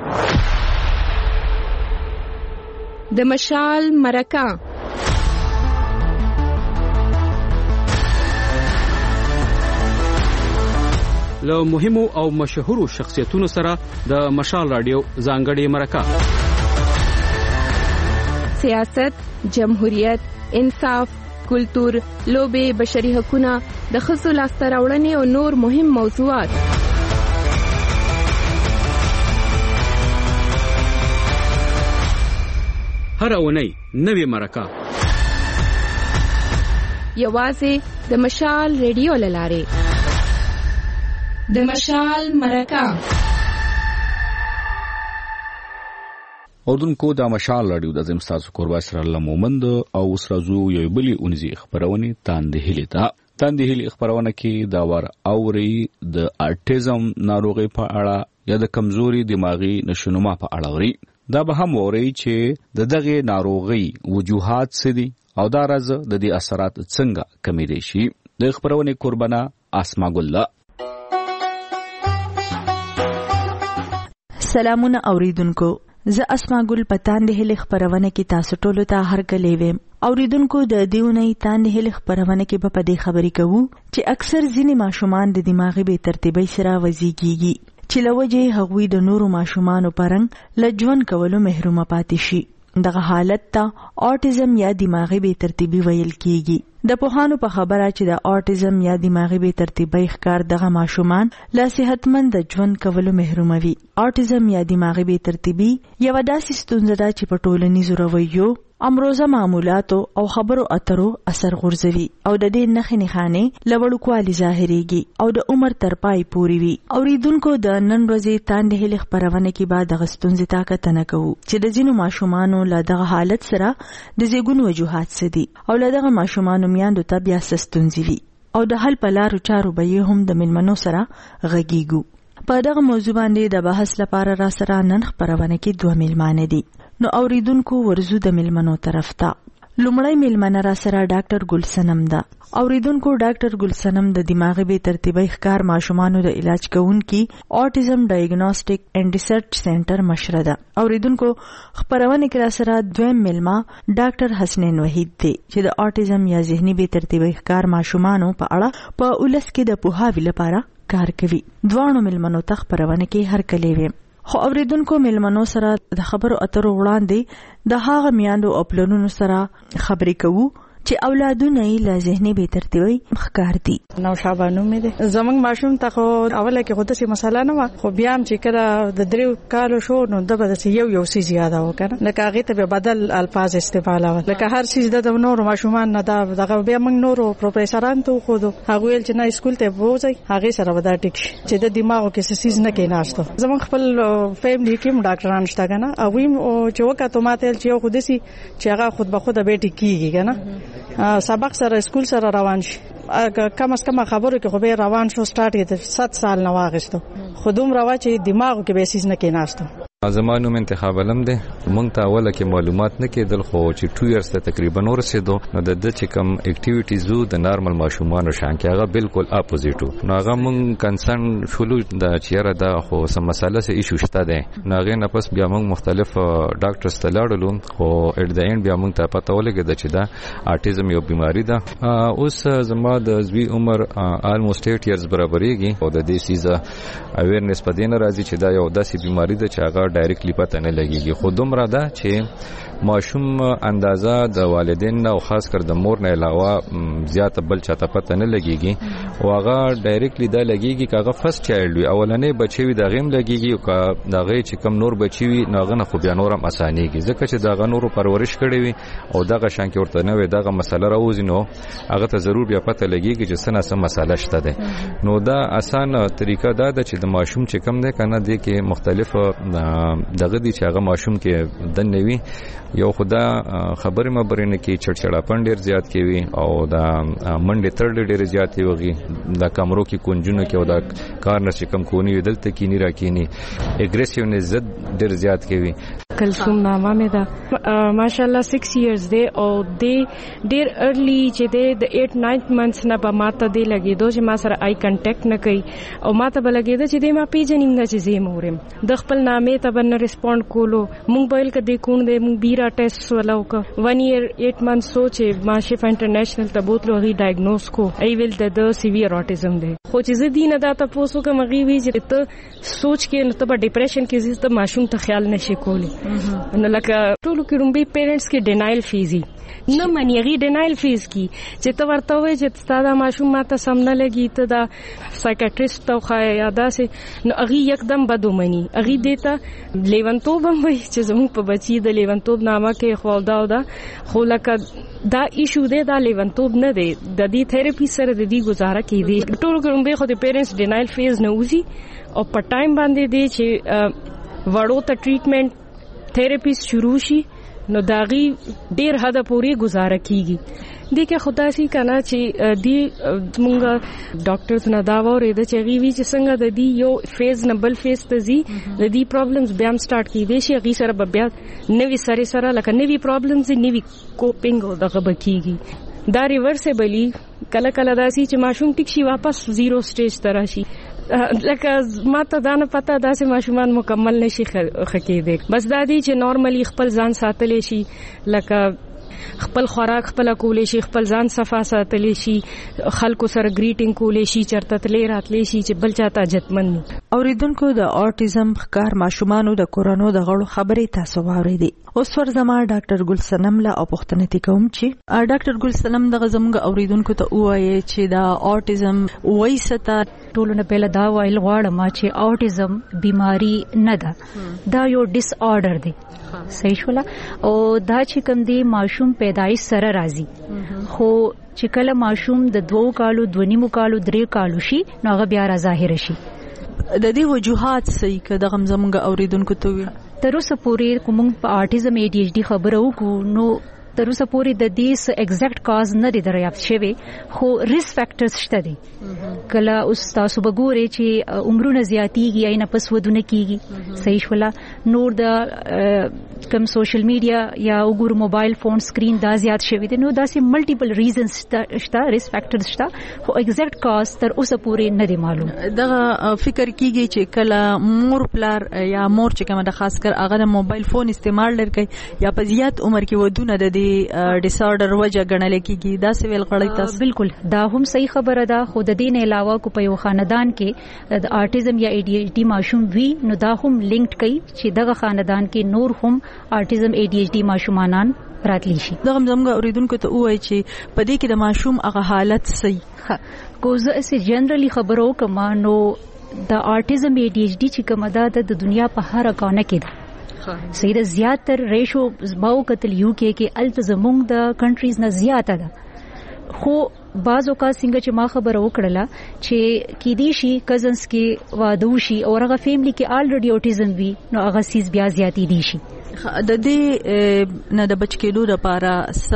د مشال مرکه له مهمو او مشهورو شخصیتونو سره د مشال رادیو ځانګړې مرکه سیاست، جمهوریت، انصاف، کلتور، لوبې، بشري حقوقونه، د ښځو لاسته راوړنې او نور مهم موضوعات هر اونۍ نوې مرکه یوازې د مشال ریډیو للارې د مشال مرکه اوردونکو د مشال رادیو د زمستاسو کوربا سره الله مومند او سرازو یو بلی اونځي خبرونه تاند هلیتا تاند هلی خبرونه کې دا ور اوري د ارټیزم ناروغي په اړه یا د کمزوري دماغي نشونما په اړه اوري دا به هم اوري چې د دغه ناروغي وجوهات څه دي او دا راز د دې اثرات څنګه کمی دي شي د خبرونه قربانا اسما ګل. سلامونه اوریدونکو، زه اسما ګل پتان د هلي خبرونه کې تاسو ټولو ته هرکلی ویم. اوریدونکو د دیونی تان د هلي خبرونه کې په دې خبرې کوو چې اکثر ځینې ماشومان د دماغي بې ترتیبۍ سره وزيږي چې لوجه هغوی د نورو ماشومانو پرنګ لجون کولو محرومه پاتې شي. دغه حالت ته اوټیزم یا دماغي بې ترتیبي ویل کیږي. د پوهانو په خبره چې د اوټیزم یا دماغي بې ترتیبۍ ښکار دغه ماشومان لا صحتمند د ژوند کولو محروموي. اوټیزم یا دماغي بې ترتیبي یو داسې ستونزه ده چې په ټولنیزو رویو، امروزه معمولاتو او خبرو اترو اثر غورځوي او د دې نښې نښانې لوړکوالي ظاهريږي او د عمر تر پای پورې وي. اوریدونکو د نن ورځې تاند هلي خبرونه کې بعد د غستونځي طاقت نه کوو چې د ځینو ماشومانو له دغه حالت سره د زیږون وجوهات څه دي او له دغه ماشومانو میاندو ته بیا ستونزې وي او د حل په لارو چارو به یې هم د ملمنو سره غږیږو. په دغه موضوع باندې د بحث لپاره را سره نن خبرونه کې دوه ملمانه دي. نو اوریدونکو ورزو د ملمنو طرف ته. لومړی ملمنه را سره ډاکټر ګلسنم ده. اوریدونکو ډاکټر ګلسنم د دماغي بې ترتیبۍ ښکار ماشومانو د علاج کوونکی اوټیزم ډایګنوستیک اینڈ ریسرچ سنټر مشره ده. اوریدونکو خبرونه کې را سره دویم ملما ډاکټر حسنین وحید دی چې د اوټیزم یا ذهني بې ترتیبۍ ښکار ماشومانو په اړه په ولس کې د پوهاوي لپاره کار کوي. دوانو ملمنو ته خبرونه کې هر کلی وي. خو اوریدونکو ملمنو سره د خبرو اترو وړاندې د هغه میاندو او پلانونو سره خبرې کوو چې اولادونه یې له ذهني بې ترتیبۍ ښکار دي. نو شابانو مې ده زمنګ ماشوم ته خو اوله کې خو داسې مسله نه و، خو بیا هم چې کله د دریو کالو شو نو د به داسې یو یو څیز یاد و کنه، لکه هغې ته به بدل الفاظ استعمالول، لکه هر څیز د نورو ماشومان نه دا دغه بیا موږ نورو پروفیسوران ته وښودو، هغوی ویل چې نه اسکول ته بوځئ هغې سره به دا ټیک شي چې د دماغو کې څه څیز نه کېناستو. زموږ خپل فیملي کې هم ډاکټران شته که نه، هغوی چې وکتو ما ته ویل چې یو خو داسې چې هغه خود به خوده به ټیک کېږي که نه، سبق سره اسکول سره روان شي، کم از کم خبرو کې خو به روان شو سٹارټ یې ست سال نه واغستو، خو دومره وا چې دماغو کې به سیس نه کېناستو. زمانو من انتخاب علم ده مونږ ته اوله کې معلومات نه کېدل، خو چې ټو ایرز ته تقریبا ورسېدو نو د د چې کم اکټیویټیز د نارمل ماشومانو شان کې هغه بالکل اپوزیټ وو. نو هغه مونږ کنسرن شولو د چیرې دا خو سم مسله سه ایشو شته ده، نو هغه نه پس بیا مونږ مختلف ډاکټرز ته لاړو، خو اټ د اینډ بیا مونږ ته پته ولګېد چې دا اټیزم یو بیماری ده. اوس زما د زوی عمر آلموست ایټ ایرز برابرېږي او د دې سیزه اویرنس په دې نه راځي چې دا یو داسې بیماری ده چې هغه ډایرکټلی پته نه لګیږي، خو دومره ده چې ماشوم اندازه د والدین او خاص کر د مور نه علاوه زیاته بل چاته پته نه لګیږي او هغه ډایرکټلی دا لګیږي چې هغه فرست چایلډ وي، اولنې بچي وي دا غیم لګیږي او دا غي چې کم نور بچي وي ناغه نه خو بیا نورم اسانيږي، ځکه چې دا غ نورو پرورش کړي وي او دغه شان کې ورته نه وي دغه مسله راوځي نو هغه ته ضرور بیا پته لګیږي چې سنه سم مسله شته ده. نو دا اسانه طریقه دا ده چې د ماشوم چې کم ده کنه دي کې مختلف دغه دي چې هغه ماشوم کې دنوي یو خدا خبرې مبرې نه کې چړچړاپن ډیر زیات کوي او دا منډه تړل ډیر زیات وي، دا کمرو کې کونجونه کې او دا کار نشي کم کونی دلته کې نه راکینی اګریسیونس زد ډیر زیات کوي. کلثوم نامه مې ده ماشاءالله سکس ایئرز دی او دی ډیر ارلی چې دی د ایټ ناینث منثس نه به ماته دی لګېدو چې ما سره آی کنټیکټ نه کوي او ماته به لګېده چې دی ما پیژنیم نه چې زه مورم د خپل نامې ته به نه ریسپونډ کولو. مونږ به ویل که دی کوڼ دی مونږ بیرا ټیسټ ولا وکړه ون ایئر ایټ منثس سو چې ما شفا انټرنیشنل ته بوتلو هغې ډایګنوز کو ای ویل د د سیویر اوټیزم دی، خو چې زه دې نه دا تپوس وکړم هغې وایي چې ته سوچ کې نو ته به ډپریشن کې ځې ته ماشوم ته خیال نشي کولی. نو لکه ټولو کې رومبي پیرنټس کې ډینایل فیزي نه مني غي ډینایل فیز کی چې ته ورته وای چې ستاسو ماشوم ماته سم نه لګي ته دا سایکیاټریست تو خا یادا سي نو غي یکدم بدو مني غي دیتا لیونتوب هم وای چې زموږ په بچي د لیونتوب نامه کې خپل دا دا خو لکه دا ایشو دی دا لیونتوب نه دی د دې تھراپي سره د دې گزاره کیږي ټول کومبه خو د پیرنټس ډینایل فیز نه وځي او په ټایم باندې دی چې وړو ته ټریټمنټ تھراپیست شروع شي نو داغي ډیر حد پورې گزاره کیږي د کې خدا سي کنه چې دی مونږه ډاکټرز نه دا وره د چغي وی چې څنګه د دی یو فیز نه بل فیز ته زی د دی پرابلمز بیا هم سٹارټ کیږي شي غي سره بیا نوې سره سره لکه نوې پرابلمز نوې کوپینګ او دغه بکیږي دا ریورسیبلی کله کله داسي چې ماشوم ټیک شي واپس زیرو سټیج ته راشي لکه ما ته دا نه پته دا چې ماشومان مکمل نشي خکېدل بس دا دی چې نورمالي خپل ځان ساتلې شي لکه خپل خوراک خپل کولې شي خپل ځان صفا ساتلې شي خلکو سره گریټینګ کولې شي چرته تلې راتلې شي چې بل چاته عزتمن اوریدونکو د اورټیزم ښکار ماشومانو د کورونو د غړو خبرې تاسو واورېدې اوس ورزما ډاکټر ګل سنم له او پښتنه تی کوم چې ډاکټر ګل سنم د زموږ اوریدونکو ته وایي چې دا اورټیزم وایسته ټولو نه پهله دا وایل غواړم چې اورټیزم بیماری نه ده دا یو ډیس آرډر دی صحیح شولا او دا چې کوم دی ماشوم پیدایش سره راځي خو چې کله ماشوم د دوو کالو دونیمو کالو درې کالو شي نو هغه بیا را ظاهر شي د دې وجوهات صحیح کده غم زمونږ اوریدونکو ته وي تر اوسه پورې کوم په اټیزم اے ډی ایچ ډی خبرو کو نو تر اوسه پورې د دې س ایگزیکټ کاز نه دی دریافت شوی خو ریسک فیکټرز شته دي کله اوس تاسو وګورئ چې عمرونه زیاتیږي یا نه پس ودونه کیږي صحیح شولا نور د کم سوشل میډیا یا وګور موبایل فون سکرین دا زیات شوی دي نو دا سي ملټیپل ریزنز شته ریسک فیکټرز شته خو ایگزیکټ کاز تر اوسه پورې نه دی معلوم دا فکر کیږي چې کله مور پلار یا مور چې کومه د خاص کر هغه د موبایل فون استعمال لري یا په زیات عمر کې ودونه د ډیس آرډر وجه غنل کیږي دا سی ویل غړی تاسو بالکل دا هم صحیح خبره ده خو د دې نه علاوه کو په یو خاندان کې د اټیزم یا ای ډی ایچ ډی ماشوم وی نو دا هم لینکډ کوي چې دغه خاندان کې نور هم اټیزم ای ډی ایچ ډی ماشومانان راتلی شي دغه زموږ اوریدونکو ته وایي چې په دې کې د ماشوم هغه حالت صحیح کوزه اسی جنرالي خبرو کما نو د اټیزم ای ډی ایچ ډی چې کومه ده د دنیا په هر کونه کې ده سیده زیاتر ریشو باو قتل یو کې کې التزمونګ د کنټریز نه زیاته ده خو بعضو کا څنګه چې ما خبر وکړله چې کې دي شي کزنس کې وادو شي او هغه فیملی کې الریډي اوټیزم وي نو هغه سیس بیا زیاتی دي شي د دې نه د بچ کېدو لپاره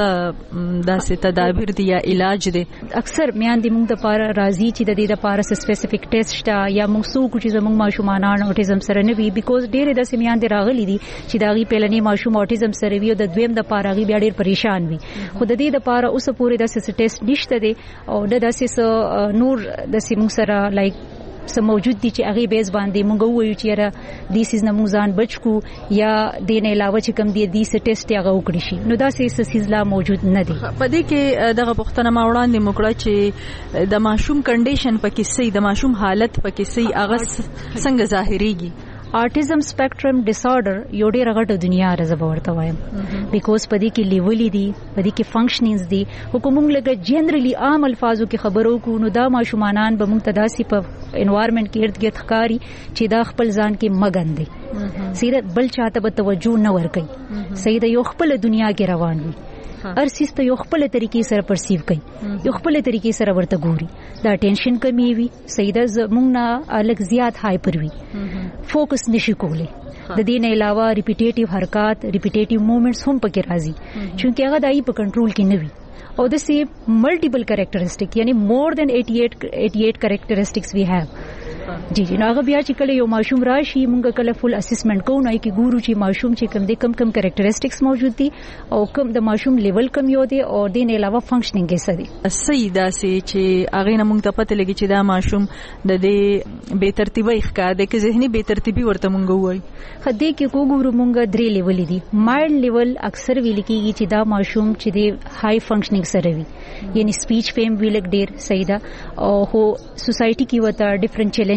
س داسې تدابیر دي یا علاج دي اکثر میان دي موږ د لپاره راضي چې د دې لپاره سپیسیفیک ټیسټ شته یا موږ څوک چې زموږ ماشومان اوټیزم سره نه وي بیکوز ډېر د سیمیان دي راغلي دي چې داغي پهلنی ماشوم اوټیزم سره وي او د دویم د لپاره غي بیا ډېر پریشان وي خو د دې لپاره اوس پورې د ټیسټ نشته دي او د داسې نور د سیمو سره لایک سم موجود دي چې هغه بیس باندې مونږ وایو چې را دیس از نمو ځان بچو یا د نه علاوه چې کوم دي دیس ټیسټ هغه وکړي شي نو دا سې سیزلا موجود نه دي په دې کې دغه پښتنه ما وړاندې موکړه چې د ماشوم کنډیشن پکې سي د ماشوم حالت پکې سي هغه څنګه ظاهريږي اټیزم سپیکټرم ډیس آرډر یو ډېر غټه دنیا راځه ورته وایم بیکوز پدې کې لیولې دي پدې کې فنکشنینګز دي حکومت لګه جنرالي عام الفاظو کې خبرو کو نو دا ماشومان به مقتداسي په انوایرنمنت کې ارد گرد ښکاری چې دا خپل ځان کې مګن دي سیده بل چاته به توجه نه ور کوي سیده یو خپل دنیا کې روان وي هر څه ته یو خپل طریقې سره پرسیو کوي یو خپل طریقې سره ورته ګوري دا ټینشن کمی وي سیده زمونږ نه الګ زیات هایپر وي فوکس نشي کولی د دې نه علاوه ریپیټیټیو حرکات ریپیټیټیو موومېنټس هم پکې راځي چې هغه دای په کنټرول کې نه وي او د سی ملټیپل کریکټریسټک یعنی مور دین eighty-eight کریکټریسټکس وی هاف جی جی نو هغه بیا چې کله یو ماشوم راشي مونږ کله فل اسسمنټ کوو نو کې ګورو چې ماشوم چې کم دي کم کم کریکټریسټکس موجود دي او کم د ماشوم لیول کم یو دي او د نه علاوه فنکشنینګ یې سدي صحیح دا سي چې هغه نه مونږ ته پته لګي چې دا ماشوم د دې بے ترتیبي ښکار د کې ذهني بے ترتیبي ورته مونږ وایي خدای کې کو ګورو مونږ درې لیول دي مایلډ لیول اکثر ویل کېږي چې دا ماشوم چې دی های فنکشنینګ سره وي یعنی سپیچ فیم ویل ډیر صحیح ده او هو سوسایټي کې وته ډیفرنٹ چیلنج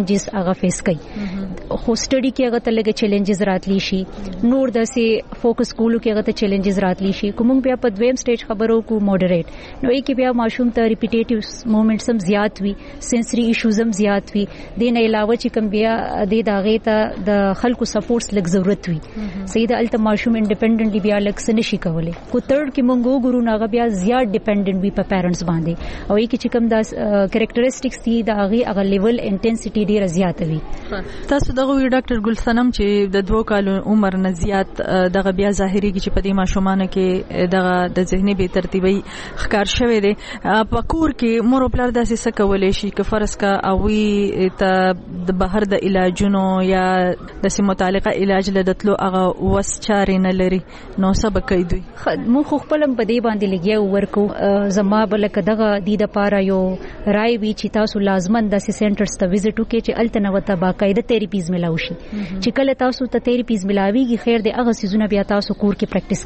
چیلنجز هغه فیس کوي خو سټډي کې هغه ته لګي چیلنجز راتلی شي نور داسې فوکس کولو کې هغه ته چیلنجز راتلی شي کوم بیا په دویم سټیج خبرو کو موډریټ نو یې کې بیا ماشوم ته ریپیټیټیو مومنټس هم زیات وي سنسري ایشوز هم زیات وي د نه علاوه چې کوم بیا د داغه ته د خلکو سپورټس لګ ضرورت وي سید الته ماشوم انډیپندنټلی بیا لګ سن شي کولای کو ترډ کې مونږ ګورو ناغه بیا زیات ډیپندنٹ وي په پیرنټس باندې او یې کې چې کوم د کریکټریسټکس دي د هغه هغه لیول انټنسټی ډیره زیات وي تاسو دغه وی ډاکټر ګل صنم چې د دوه کالو عمر نه زیات دغه بیا ظاهري کې چې په دې ماشومان کې دغه د ذهني بې ترتیبي ښکار شوی دی په کور کې مور او پلار داسې څه کولای شي که فرض کا او وی ته د بهر د علاجونو یا د سیمه متعلقه علاج لدتلو هغه وس چارې نه لري نو سبا کوي دوی مو خو خپل په دې باندې لګیا ورکو زما بلکې دغه د لپاره یو رائے وی چې تاسو لازمن د سنټرز ته وزټ وکړئ چې الته نو ته باقاعده تھراپیز ملاوي شي چې کله تاسو ته تھراپیز ملاويږي خیر د هغه سيزونه بیا تاسو کور کې پریکټیس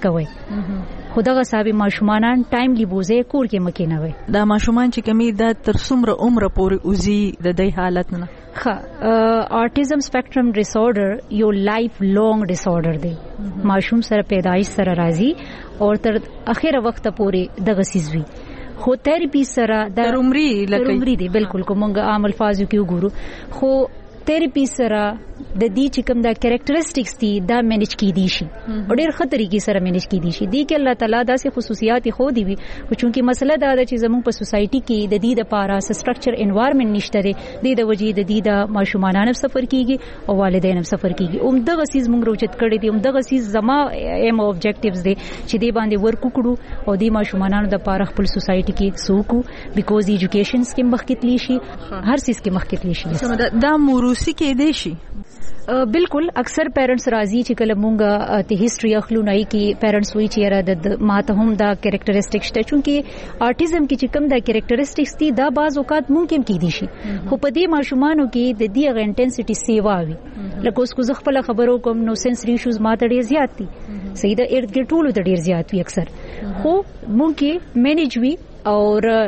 کوئ خدغه صاحب ماشومان ټایملی بوزي کور کې مکه نه وي دا ماشومان چې کمی د تر څومره عمر پورې اوزي د دې حالت نه ښه آټیزم سپیکټرم ډیس آرډر یو لایف لانګ ډیس آرډر دی ماشوم سره پیدایش سره راځي او تر اخیره وخت پورې دغه سیز وي خو تھراپی سره د عمرې لکه عمرې دی بالکل کومه عام الفاظ کې وګورو خو تھراپی سره د دې چې کوم دا کریکټریسټکس دي دا مینج کیدی شي او ډېر خطرې کې سره مینج کیدی شي دی کې الله تعالی داسې خصوصیات خو دی وي او چونکی مسله دا ده چې زموږ په سوسایټي کې د دې لپاره سټرکچر انوایرنمنت نشته دی د دې وجې د دې د ماشومانانو سفر کیږي او والدین هم سفر کیږي اوم دغه سیز موږ روچت کړی دی اوم دغه سیز زما ایم اوبجیکټیوز دي چې دې باندې ورک کړو او د ماشومانانو د لپاره خپل سوسایټي کې سوکو بیکوز ایجوکیشن کې مخکې تلی شي هر سیز کې مخکې تلی شي دا موروثي کې دی شي بالکل اکثر پیرنټس راضي چې کله مونږه ته هیستوري اخلو نه کې پیرنټس وی چې را د ماته هم دا کریکټریسټکس شته چونکی آټیزم کې چې کوم دا کریکټریسټکس دي دا بعض اوقات ممکن کې دي شي خو په دې ماشومانو کې د دې غ انټنسټي سیوا وي لکه اوس کو زه خپل خبرو کوم نو سنسري ایشوز ماته ډیر زیات دي صحیح دا ارد ګرد ټولو د ډیر زیات وي اکثر خو مونږ مینج وي او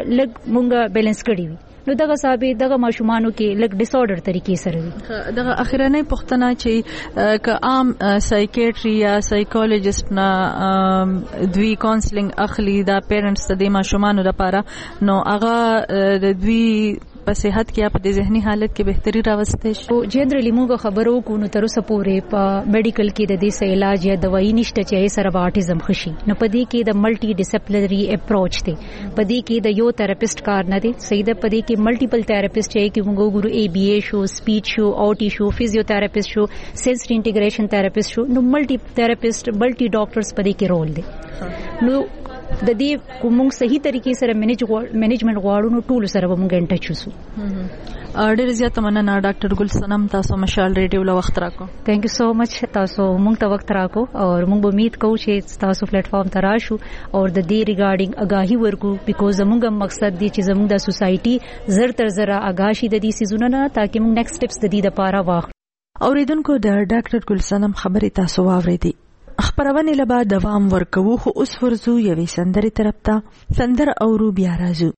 لګ مونږه بیلانس کړی وي نو دغه صاحب دغه ماشومانو کې لګ ډیس آرډر طریقې سره وي دغه اخرنۍ پوښتنه چې ک عام سایکیټري یا سایکولوژیست نه دوی کاونسلینګ اخلي دا پیرنټس د ماشومانو لپاره نو هغه د دوی په صحت کې په د ذهني حالت کې بهتري راوستي شي او جنرالي موږ خبرو کو نو تر اوسه پورې په میډیکل کې د دې سه علاج یا دوايي نشته چې سره به آټیزم خشي نو په دې کې د ملټي ډیسپلینری اپروچ دی په دې کې د یو تھراپیسټ کار نه دی صحیح ده په دې کې ملټیپل تھراپیسټ چې کې موږ ګورو اي بي اي شو سپیچ شو اوټي شو فزیوتھراپیسټ شو سنسري انټیګریشن تھراپیسټ شو نو ملټي تھراپیسټ ملټي ډاکټرز په دې کې رول دی نو د دې کوم صحیح طریقې سره مینج مینجمنت غواړو نو ټول سره موږ ان ټچ وسو ډېر زیات مننه ډاکټر ګل صنم تاسو مشال ریډیو له وخت راکو ثانک یو سو مچ تاسو موږ ته وخت راکو او موږ امید کوو چې تاسو پلیټ فارم ته راشو او د دې ریګارډینګ اگاهي ورکو بیکوز موږ مقصد دی چې زموږ د سوسایټي زر تر زر اگاهي د دې سيزونه نه تاکي موږ نیکسټ سټیپس د دې لپاره واخلو اوریدونکو د ډاکټر ګل صنم خبرې تاسو واوریدي خبرونه لبا دوام ورکوو خو اوس ورزو یوې سندرې طرف ته سندر اورو بیا راځو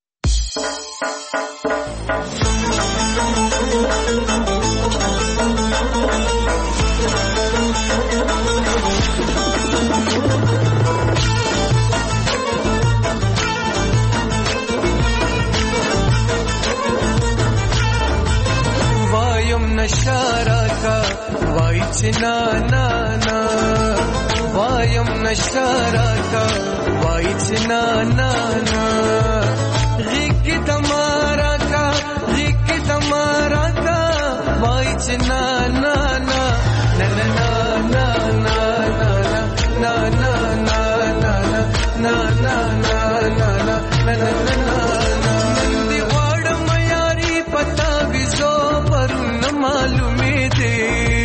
وایم نشارا کا وای چنا نا نا وایم نشارا کا وای چنا نا نا غیک تمہارا کا غیک تمہارا کا وای چنا نا نا نا نا نا نا نا نا نا نا نا نا نا نا نا دی واړ میاري پتا وزو پر نه معلومې دي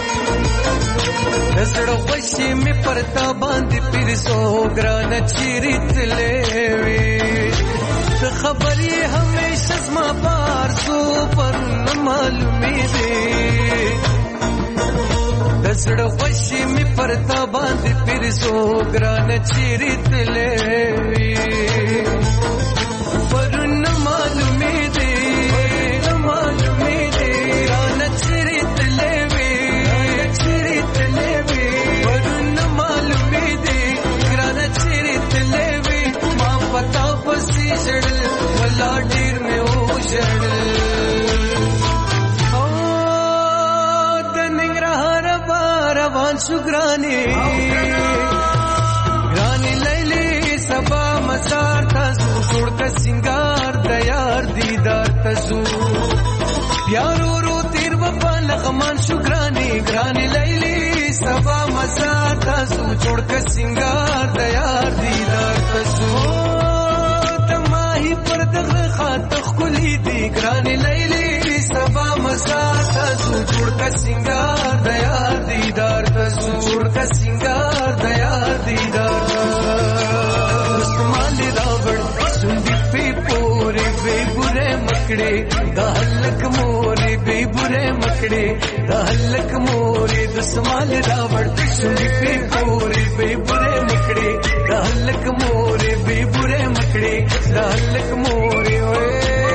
زړه خوشي می پرتا باندې پیر سو ګران چیرت لوي خبري همیشه زما بار سو پر نه معلومې دي زړه خوشي می پرتا باندې پیر سو ګران چیرت لوي پر نه معلومې دي نه معلومې دي شګرانې ګرانې لیلې سبا مزار تاسو جوړ کا سنگار د یار دیدار تاسو پیارو رو تیر وفا لغمان شګرانې ګرانې لیلې سبا مزار تاسو جوړ کا سنگار د یار دیدار تاسو تماهی پر دغه خاط خلی دی ګرانې لیلې سبا مزار تاسو جوړ کا سنگار د یار دیدار تاسو جوړ کا سنگار د یار دیدار استعمال راوړ سندې په پورې به ګره مکړې د هلک مورې به ګره مکړې د هلک مورې د استعمال راوړ سندې په پورې به ګره مکړې د هلک مورې به ګره مکړې د هلک مورې وې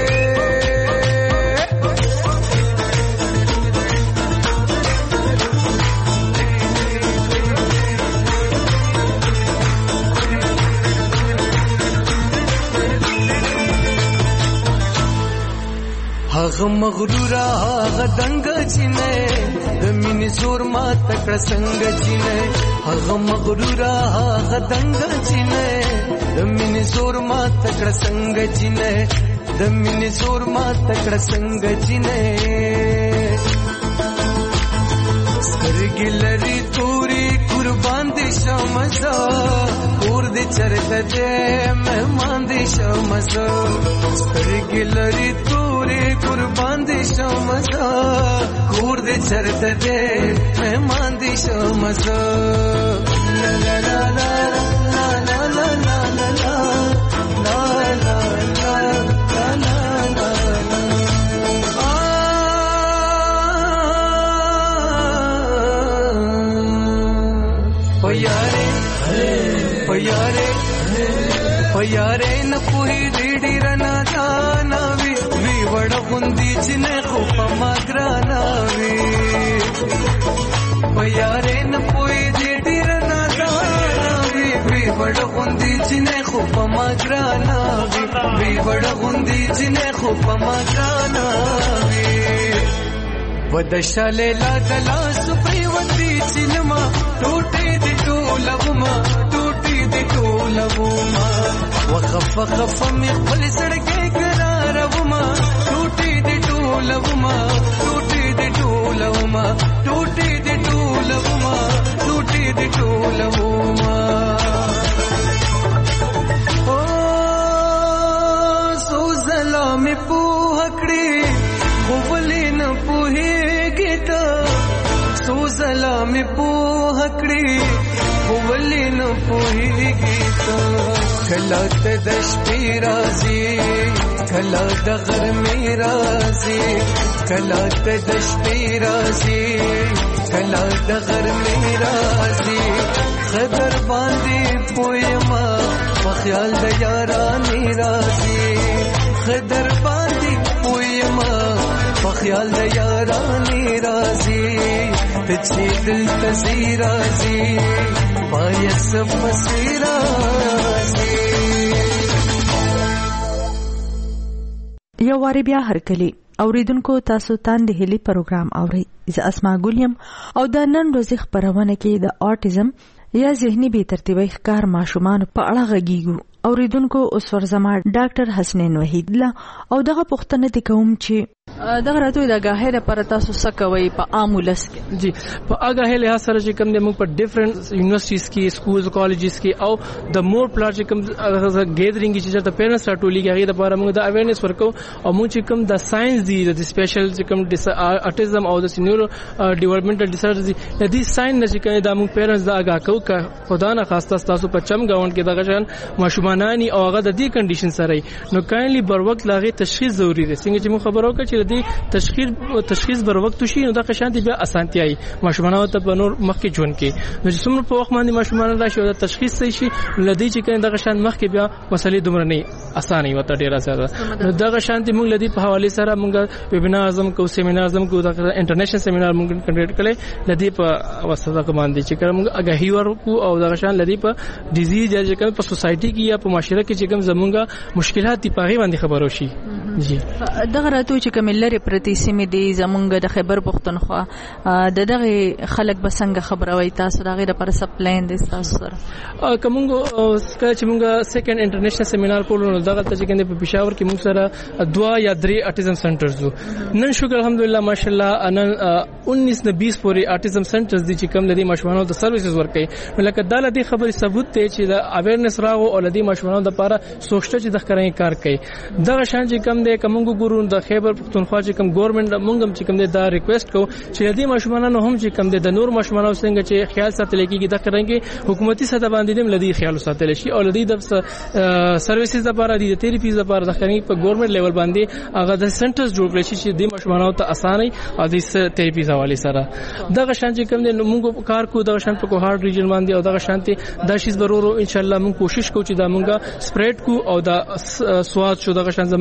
هغه مغرورا هغه دنګ چینه د مینې زور ما تکړه څنګه چینه هغه مغرورا هغه دنګ چینه د مینې زور ما تکړه څنګه چینه د مینې زور ما تکړه څنګه چینه سترګې لري توري قربان دي شمزه کور دې چرته دې مهمان دي شمزه سترګې لري توري قربان دي شمزه کور دې چرته دې مهمان دي شمزه لا لا لا لا لا لا لا لا لا لا لا پياره پياره پياره نه پوهي ډېډې رنا جانا وي وی وړ غوندي چې نه خو پما ګرانا وي پياره نه پوهي ډېډې رنا جانا وي وی وړ غوندي چې نه خو پما ګرانا وي وی وړ غوندي چې نه خو پما ګرانا وي ودشاله لا دلا سپریوتی چلما ټوټې دې ټولوما ټوټې دې ټولوما وخف خف مې خپل سړکې قراروما ټوټې دې ټولوما ټوټې دې ټولوما ټوټې دې ټولوما ټوټې دې ټولوما او سو زلام په هکړې خوبلین پوهیږي تا سو زلام په هکړې خوبلین پوهیږي تا کله ته د شپې راځي کله د غرمې راځي کله ته د شپې راځي کله د غرمې راځي خبر باندې پوهما په خیال د یارانې راځي خبر باندې پوهما په خیال د یارانې راځي چې دل تزي راځي پایس پسې راځي یو واری بیا هرکلی اوریدونکو تاسو تاند هلي پروګرام اوري ز اسما ګولیم او د نن ورځې خبرونه کې د اوټیزم یا ذهني بې ترتیبۍ ښکار ماشومان په اړه غږیږو اوریدونکو اوس ورزما ډاکټر حسنین وحید لا او دغه پوښتنه د کوم چې دغه راته د غاهې لپاره تاسو څه کوي په عامولس کې جی په هغه له سره چې کوم د موږ په ډیفرنٹ یونیورسيټیز کې سکولز کالجز کې او د مور پلاټ چې کوم ګیدرینګ چې د پیرنټس راټولي کې هغه لپاره موږ د اویرنس ورکو او موږ چې کوم د ساينس دي د سپیشل چې کوم اټیزم او د نیورو ډیولپمنټل ډیسارډر دي د دې ساين نه چې کوي د موږ پیرنټس دا آگاه کو کا خدا نه خاصه تاسو په چم گاوند کې دغه شان ماشومانانی او هغه د دې کنډیشن سره نو کاینلی بر وخت لاغه تشخیص ضروری دی څنګه چې موږ خبرو کړو چې د تشخیص تشخیص بر وخت شي نو د قشانتي بیا اسانتیای ماشومانو ته په نور مخ کې ژوند کې نو چې څومره په وخت باندې ماشومان راشي او د تشخیص صحیح شي لدی چې کله د قشان مخ کې بیا مسلې دومره نه اسانه وي ته ډیره زیاده نو د قشانتي موږ لدی په حواله سره موږ ویبینار اعظم کو سیمینار اعظم کو د انټرنیشنل سیمینار موږ کنډکټ کړل لدی په وسطه باندې چې کوم اگاهی ورکو او د قشان لدی په ډیزیز یا چې کوم په سوسايټي کې یا په معاشره کې چې کوم زمونږه مشکلات دي په غي باندې خبرو شي جی دغه راتو چې کوم لري پرتی سیمې دی زمونږ د خیبر پښتونخوا د دغه خلک بسنګ خبروي تاسو دغه لپاره سپلاین دي تاسو سره کومګو چې موږ سیکنډ انټرنیشنل سیمینار کولو دغه ته چې کنده په پېښور کې موږ سره دوا یا درې اټیزم سنټرز وو نن شکر الحمدلله ماشاءالله نن انیس نه بیس پورې اټیزم سنټرز دي چې کوم لدی ماشومانو ته سرویسز ورکړي لکه دا لدی خبري ثبوت ته چې دا اویرنس راغو او لدی ماشومانو د لپاره سوچته چې د ښکارای کار کوي دغه شان چې کوم د کومګو ګورو د خیبر پښتونخوا چې کوم ګورنمنت موږ هم چې کوم دا ریکوست کو چې لدی ماشومانو هم چې کوم د نور ماشومانو څنګه چې خیال ساتل کېږي د ښکارای حکومتي سطح باندې هم لدی خیال ساتل شي او لدی د سرویسز لپاره د تھراپیز لپاره د ښکارای په ګورنمنت لیول باندې هغه د سنټرز جوړ کړی شي چې د ماشومانو ته اسانه او د تھراپیز حواله سره دغه شان چې کوم د موږ کار کو دغه شان په کوهارد ریجن باندې او دغه شانتي د شیز ضرورو ان شاء الله موږ کوشش کوو چې دا موږ سپریډ کو او دا سواد شو دغه شان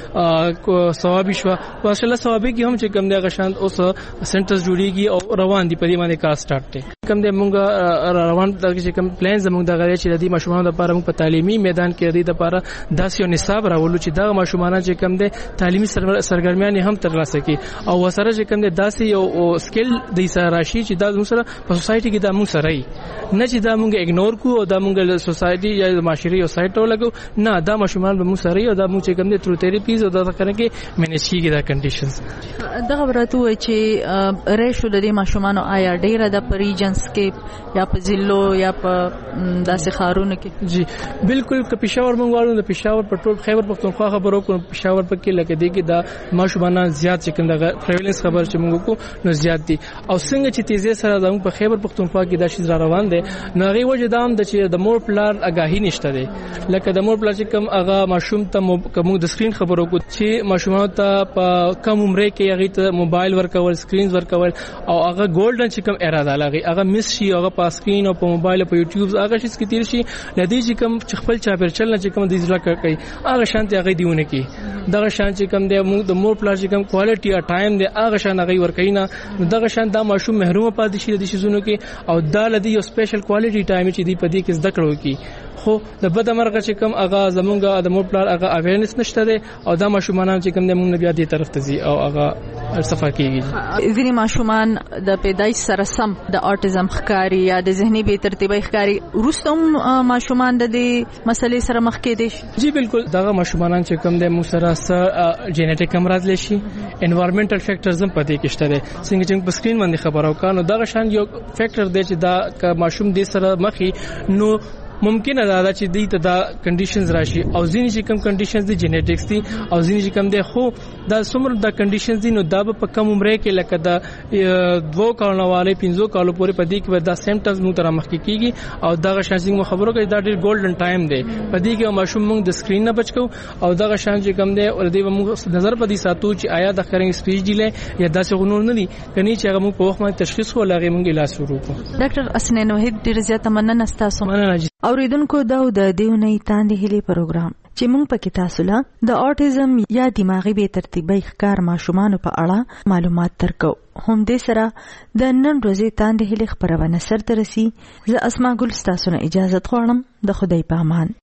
زمونږ ثوابي شو ماشاء الله ثوابي کې هم چې کوم دغه شان اوس سنټرز جوړیږي او روان دي په دې باندې کار سٹارټ دي کوم د موږ روان دغه چې کوم پلان زمونږ دغه چې د ماشومانو لپاره موږ په تعلیمي میدان کې د لپاره داسې یو نصاب راولو چې دغه ماشومان چې کوم د تعلیمي سرګرمیان هم ترلاسه کړي او وسره چې کوم د داسې یو سکل د سره راشي چې دا موږ سره په سوسايټي کې د موږ سره نه چې دا موږ اګنور کو او دا موږ سوسايټي یا معاشري یو سایت ولګو نه دا ماشومان به موږ سره او دا موږ چې کوم د ترو تھراپیز او دا څنګه کې مینج کیږي دا کنډیشنز دغه ورته وای چې ریشو د دې ماشومان آیا ډیره د پریجنس کې یا په ضلعو یا په داسې خارونو کې جی بالکل که پېښور موږ وایو د پېښور په ټول خیبر پښتونخوا خبرو کو پېښور په کې لکه دی کې دا ماشومان زیات چې کوم دغه پریویلنس خبر چې موږ کو نو زیات دي او څنګه چې تیزه سره د په خیبر پښتونخوا کې دا شی را روان دي نو غي وجه دام د چې د مور پلار اگاهی نشته دي لکه د مور پلار چې کوم هغه ماشوم ته کوم د سکرین خبرو کو چې ماشومان ته په کم عمر کې هغه ته موبایل ورکول سکرینز ورکول او هغه ګولډن چې کوم اراده لغي هغه مس شي هغه په سکرین او په موبایل او په یوټیوب هغه شي چې تیر شي لدی چې کوم خپل چاپیر چل نه چې کوم د ځلا کوي هغه شانتي هغه دیونه کی دغه شان چې کوم د مور پلار چې کوم کوالټي او ټایم دی هغه شان هغه ورکینا دغه شان دا ماشوم محروم پاتې شي د شیزونو کې او دا لدی یو سپیشل کوالټي ټایم چې دی په دې کې زده کړو کی خو د بد مرغه چې کوم هغه زمونږه د مور پلار هغه اویرنس نشته دی او دا ماشومان چې کوم د مونږ بیا دې طرف ته ځي او هغه صفه کیږي ځینې ماشومان د پیدایش سره سم د اټیزم ښکاری یا د ذهني بې ترتیبي ښکاری وروسته ماشومان د دې مسلې سره مخ کې دي جی بالکل دغه ماشومان چې کوم د مو سره جینیټیک امراض لشي انوایرنمنټل فیکټرز هم پدې کې شته دي څنګه چې په سکرین باندې خبرو کانو دغه شان یو فیکټر دی چې دا ماشوم دې سره مخې نو ممکن ده چې دې ته دا کنډیشنز راشي او ځینې چې کوم کنډیشنز دي جینیټکس دي او ځینې چې کوم دي خو دا څومره دا کنډیشنز دي نو دا په کم عمر کې لکه دا دوه کالو والے پنځو کالو پورې پدې کې دا سیمټمز مو تر مخ کې کیږي او دا شانسینګ مو خبرو کوي دا ډېر ګولډن ټایم دی پدې کې ماشوم موږ د سکرین نه بچو او دا شان چې کوم دی او دې موږ نظر پدې ساتو چې آیا د خرنګ سپیچ دی یا داسې غنور نه دي کني چې هغه موږ په وخت باندې تشخیص ولغې موږ علاج شروع کړو ډاکټر اسنین وحید ډېر زیات مننه تاسو مننه اوریدونکو دا د دیونی تاندې هلي پروګرام چې موږ پکې تاسو له د اټیزم یا دماغي بې ترتیبي ښکار ماشومان په اړه معلومات درکو هم دې سره د نن ورځې تاندې هلي خبرونه سر ته رسي زه اسماء ګل تاسو نه اجازه غواړم د خدای په امان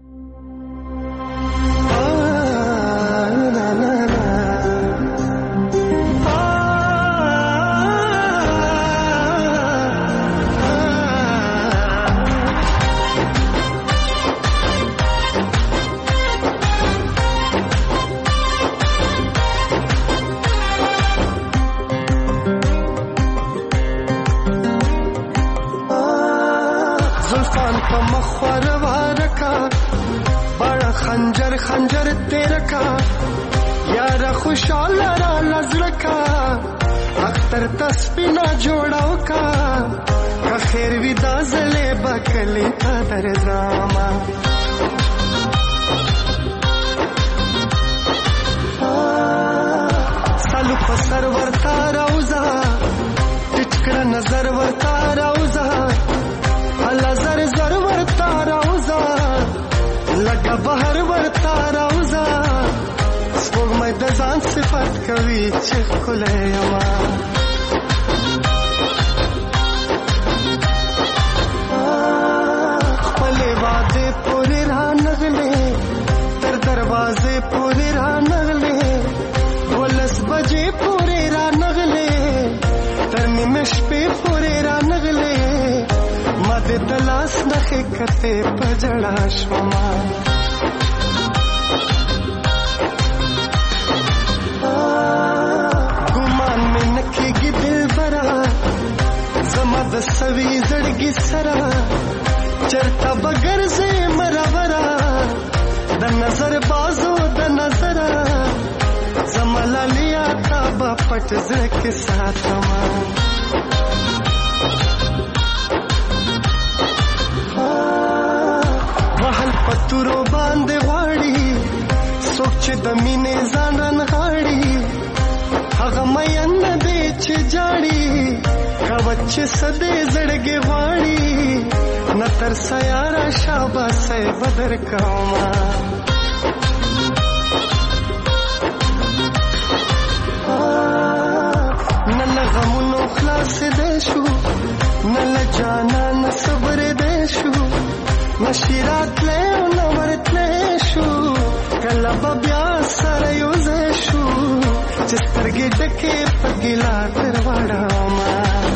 खंजर खंजर तेरे का यार खुशाल रा नजर का अख्तर तस्बीना जोड़ाओ का खैर विदा जले बकली का दरदामा सालू पसर वरता रौजा टिचकरा नजर वरता रौजा अल्लाह जर जर वरता रौजा लगा बहर वरता रौजा स्पोग मैं दजान सिफत कवी चिखुले यमा पले वादे पूरे राह नगले तर दरवाजे पूरे राह नगले کته پجړا شوما ګمان مې نکېږي دلبره زما د سوي زړګي سره چرته بغیر زه مرورا د نظر بازو د نظر زملالیا تا با پټ زکه ساتما وحل پتورو باندې واړی سوچ د مینې ځانن غاړي هغه مې ان دې چې جاړي کوچ سدې زړګي واړي نتر سیارا شاباسه بدر کوما نل غمونو خلاص دې شو نل جانا نصبر دې شو نشیرات له نو ورتلې شو کله بیا سره یو زې شو چې سترګې ډکه پګلا تر وړا ما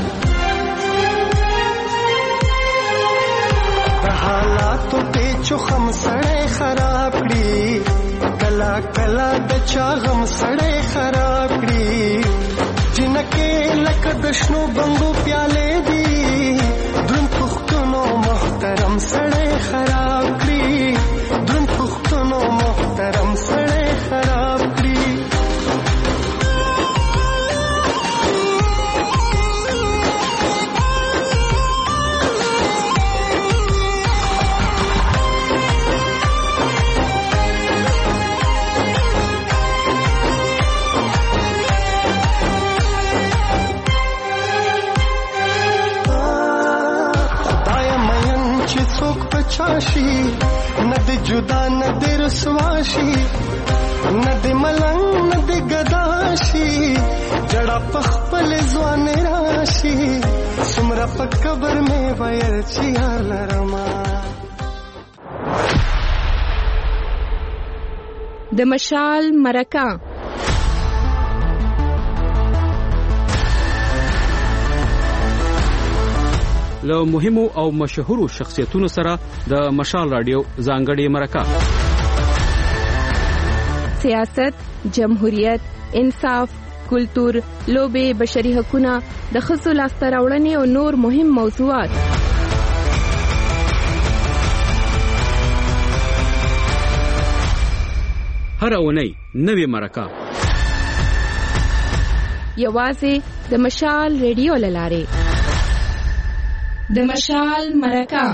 حالاتو ته چوخم سړې خراب کړي کلا کلا د چا غم سړې خراب کړي جنکه لکه د شنو بنګو پیاله دي دن پختونو محترم سړې خراب کړي دن پختونو محترم سړې خراب کړي چاشي ند جدا ند رسواشي ند ملنګ ند گداشي جڑا پخپل ځوان راشي سمرا په قبر مې ويل چې یار لرما د مشال مرکه له مهمو او مشهورو شخصیتونو سره د مشال رادیو ځانګړي مرکه سیاست، جمهوریت، انصاف، کلتور، لوبې، بشري حقوقونه، د ښځو لاسته راوړنې او نور مهم موضوعات هر اونۍ نوې مرکه یوازې د مشال رادیو لاره د مشال مرکه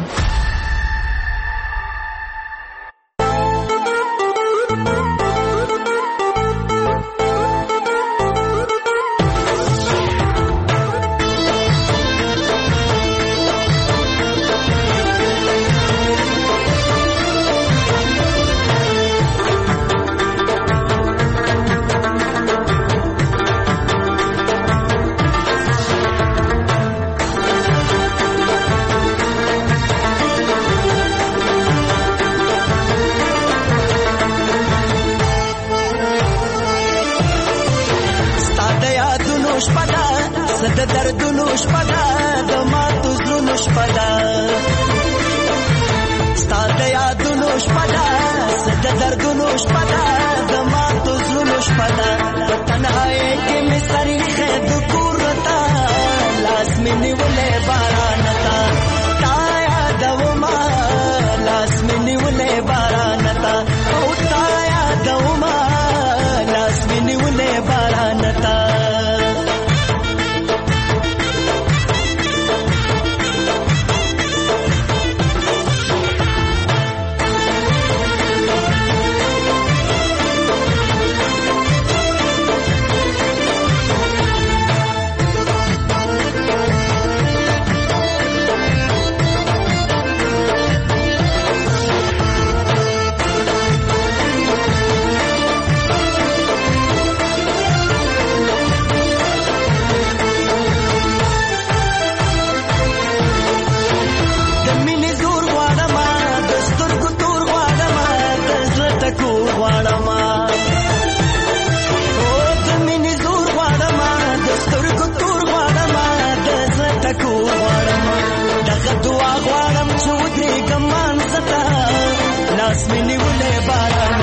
لاس مې نیولې باران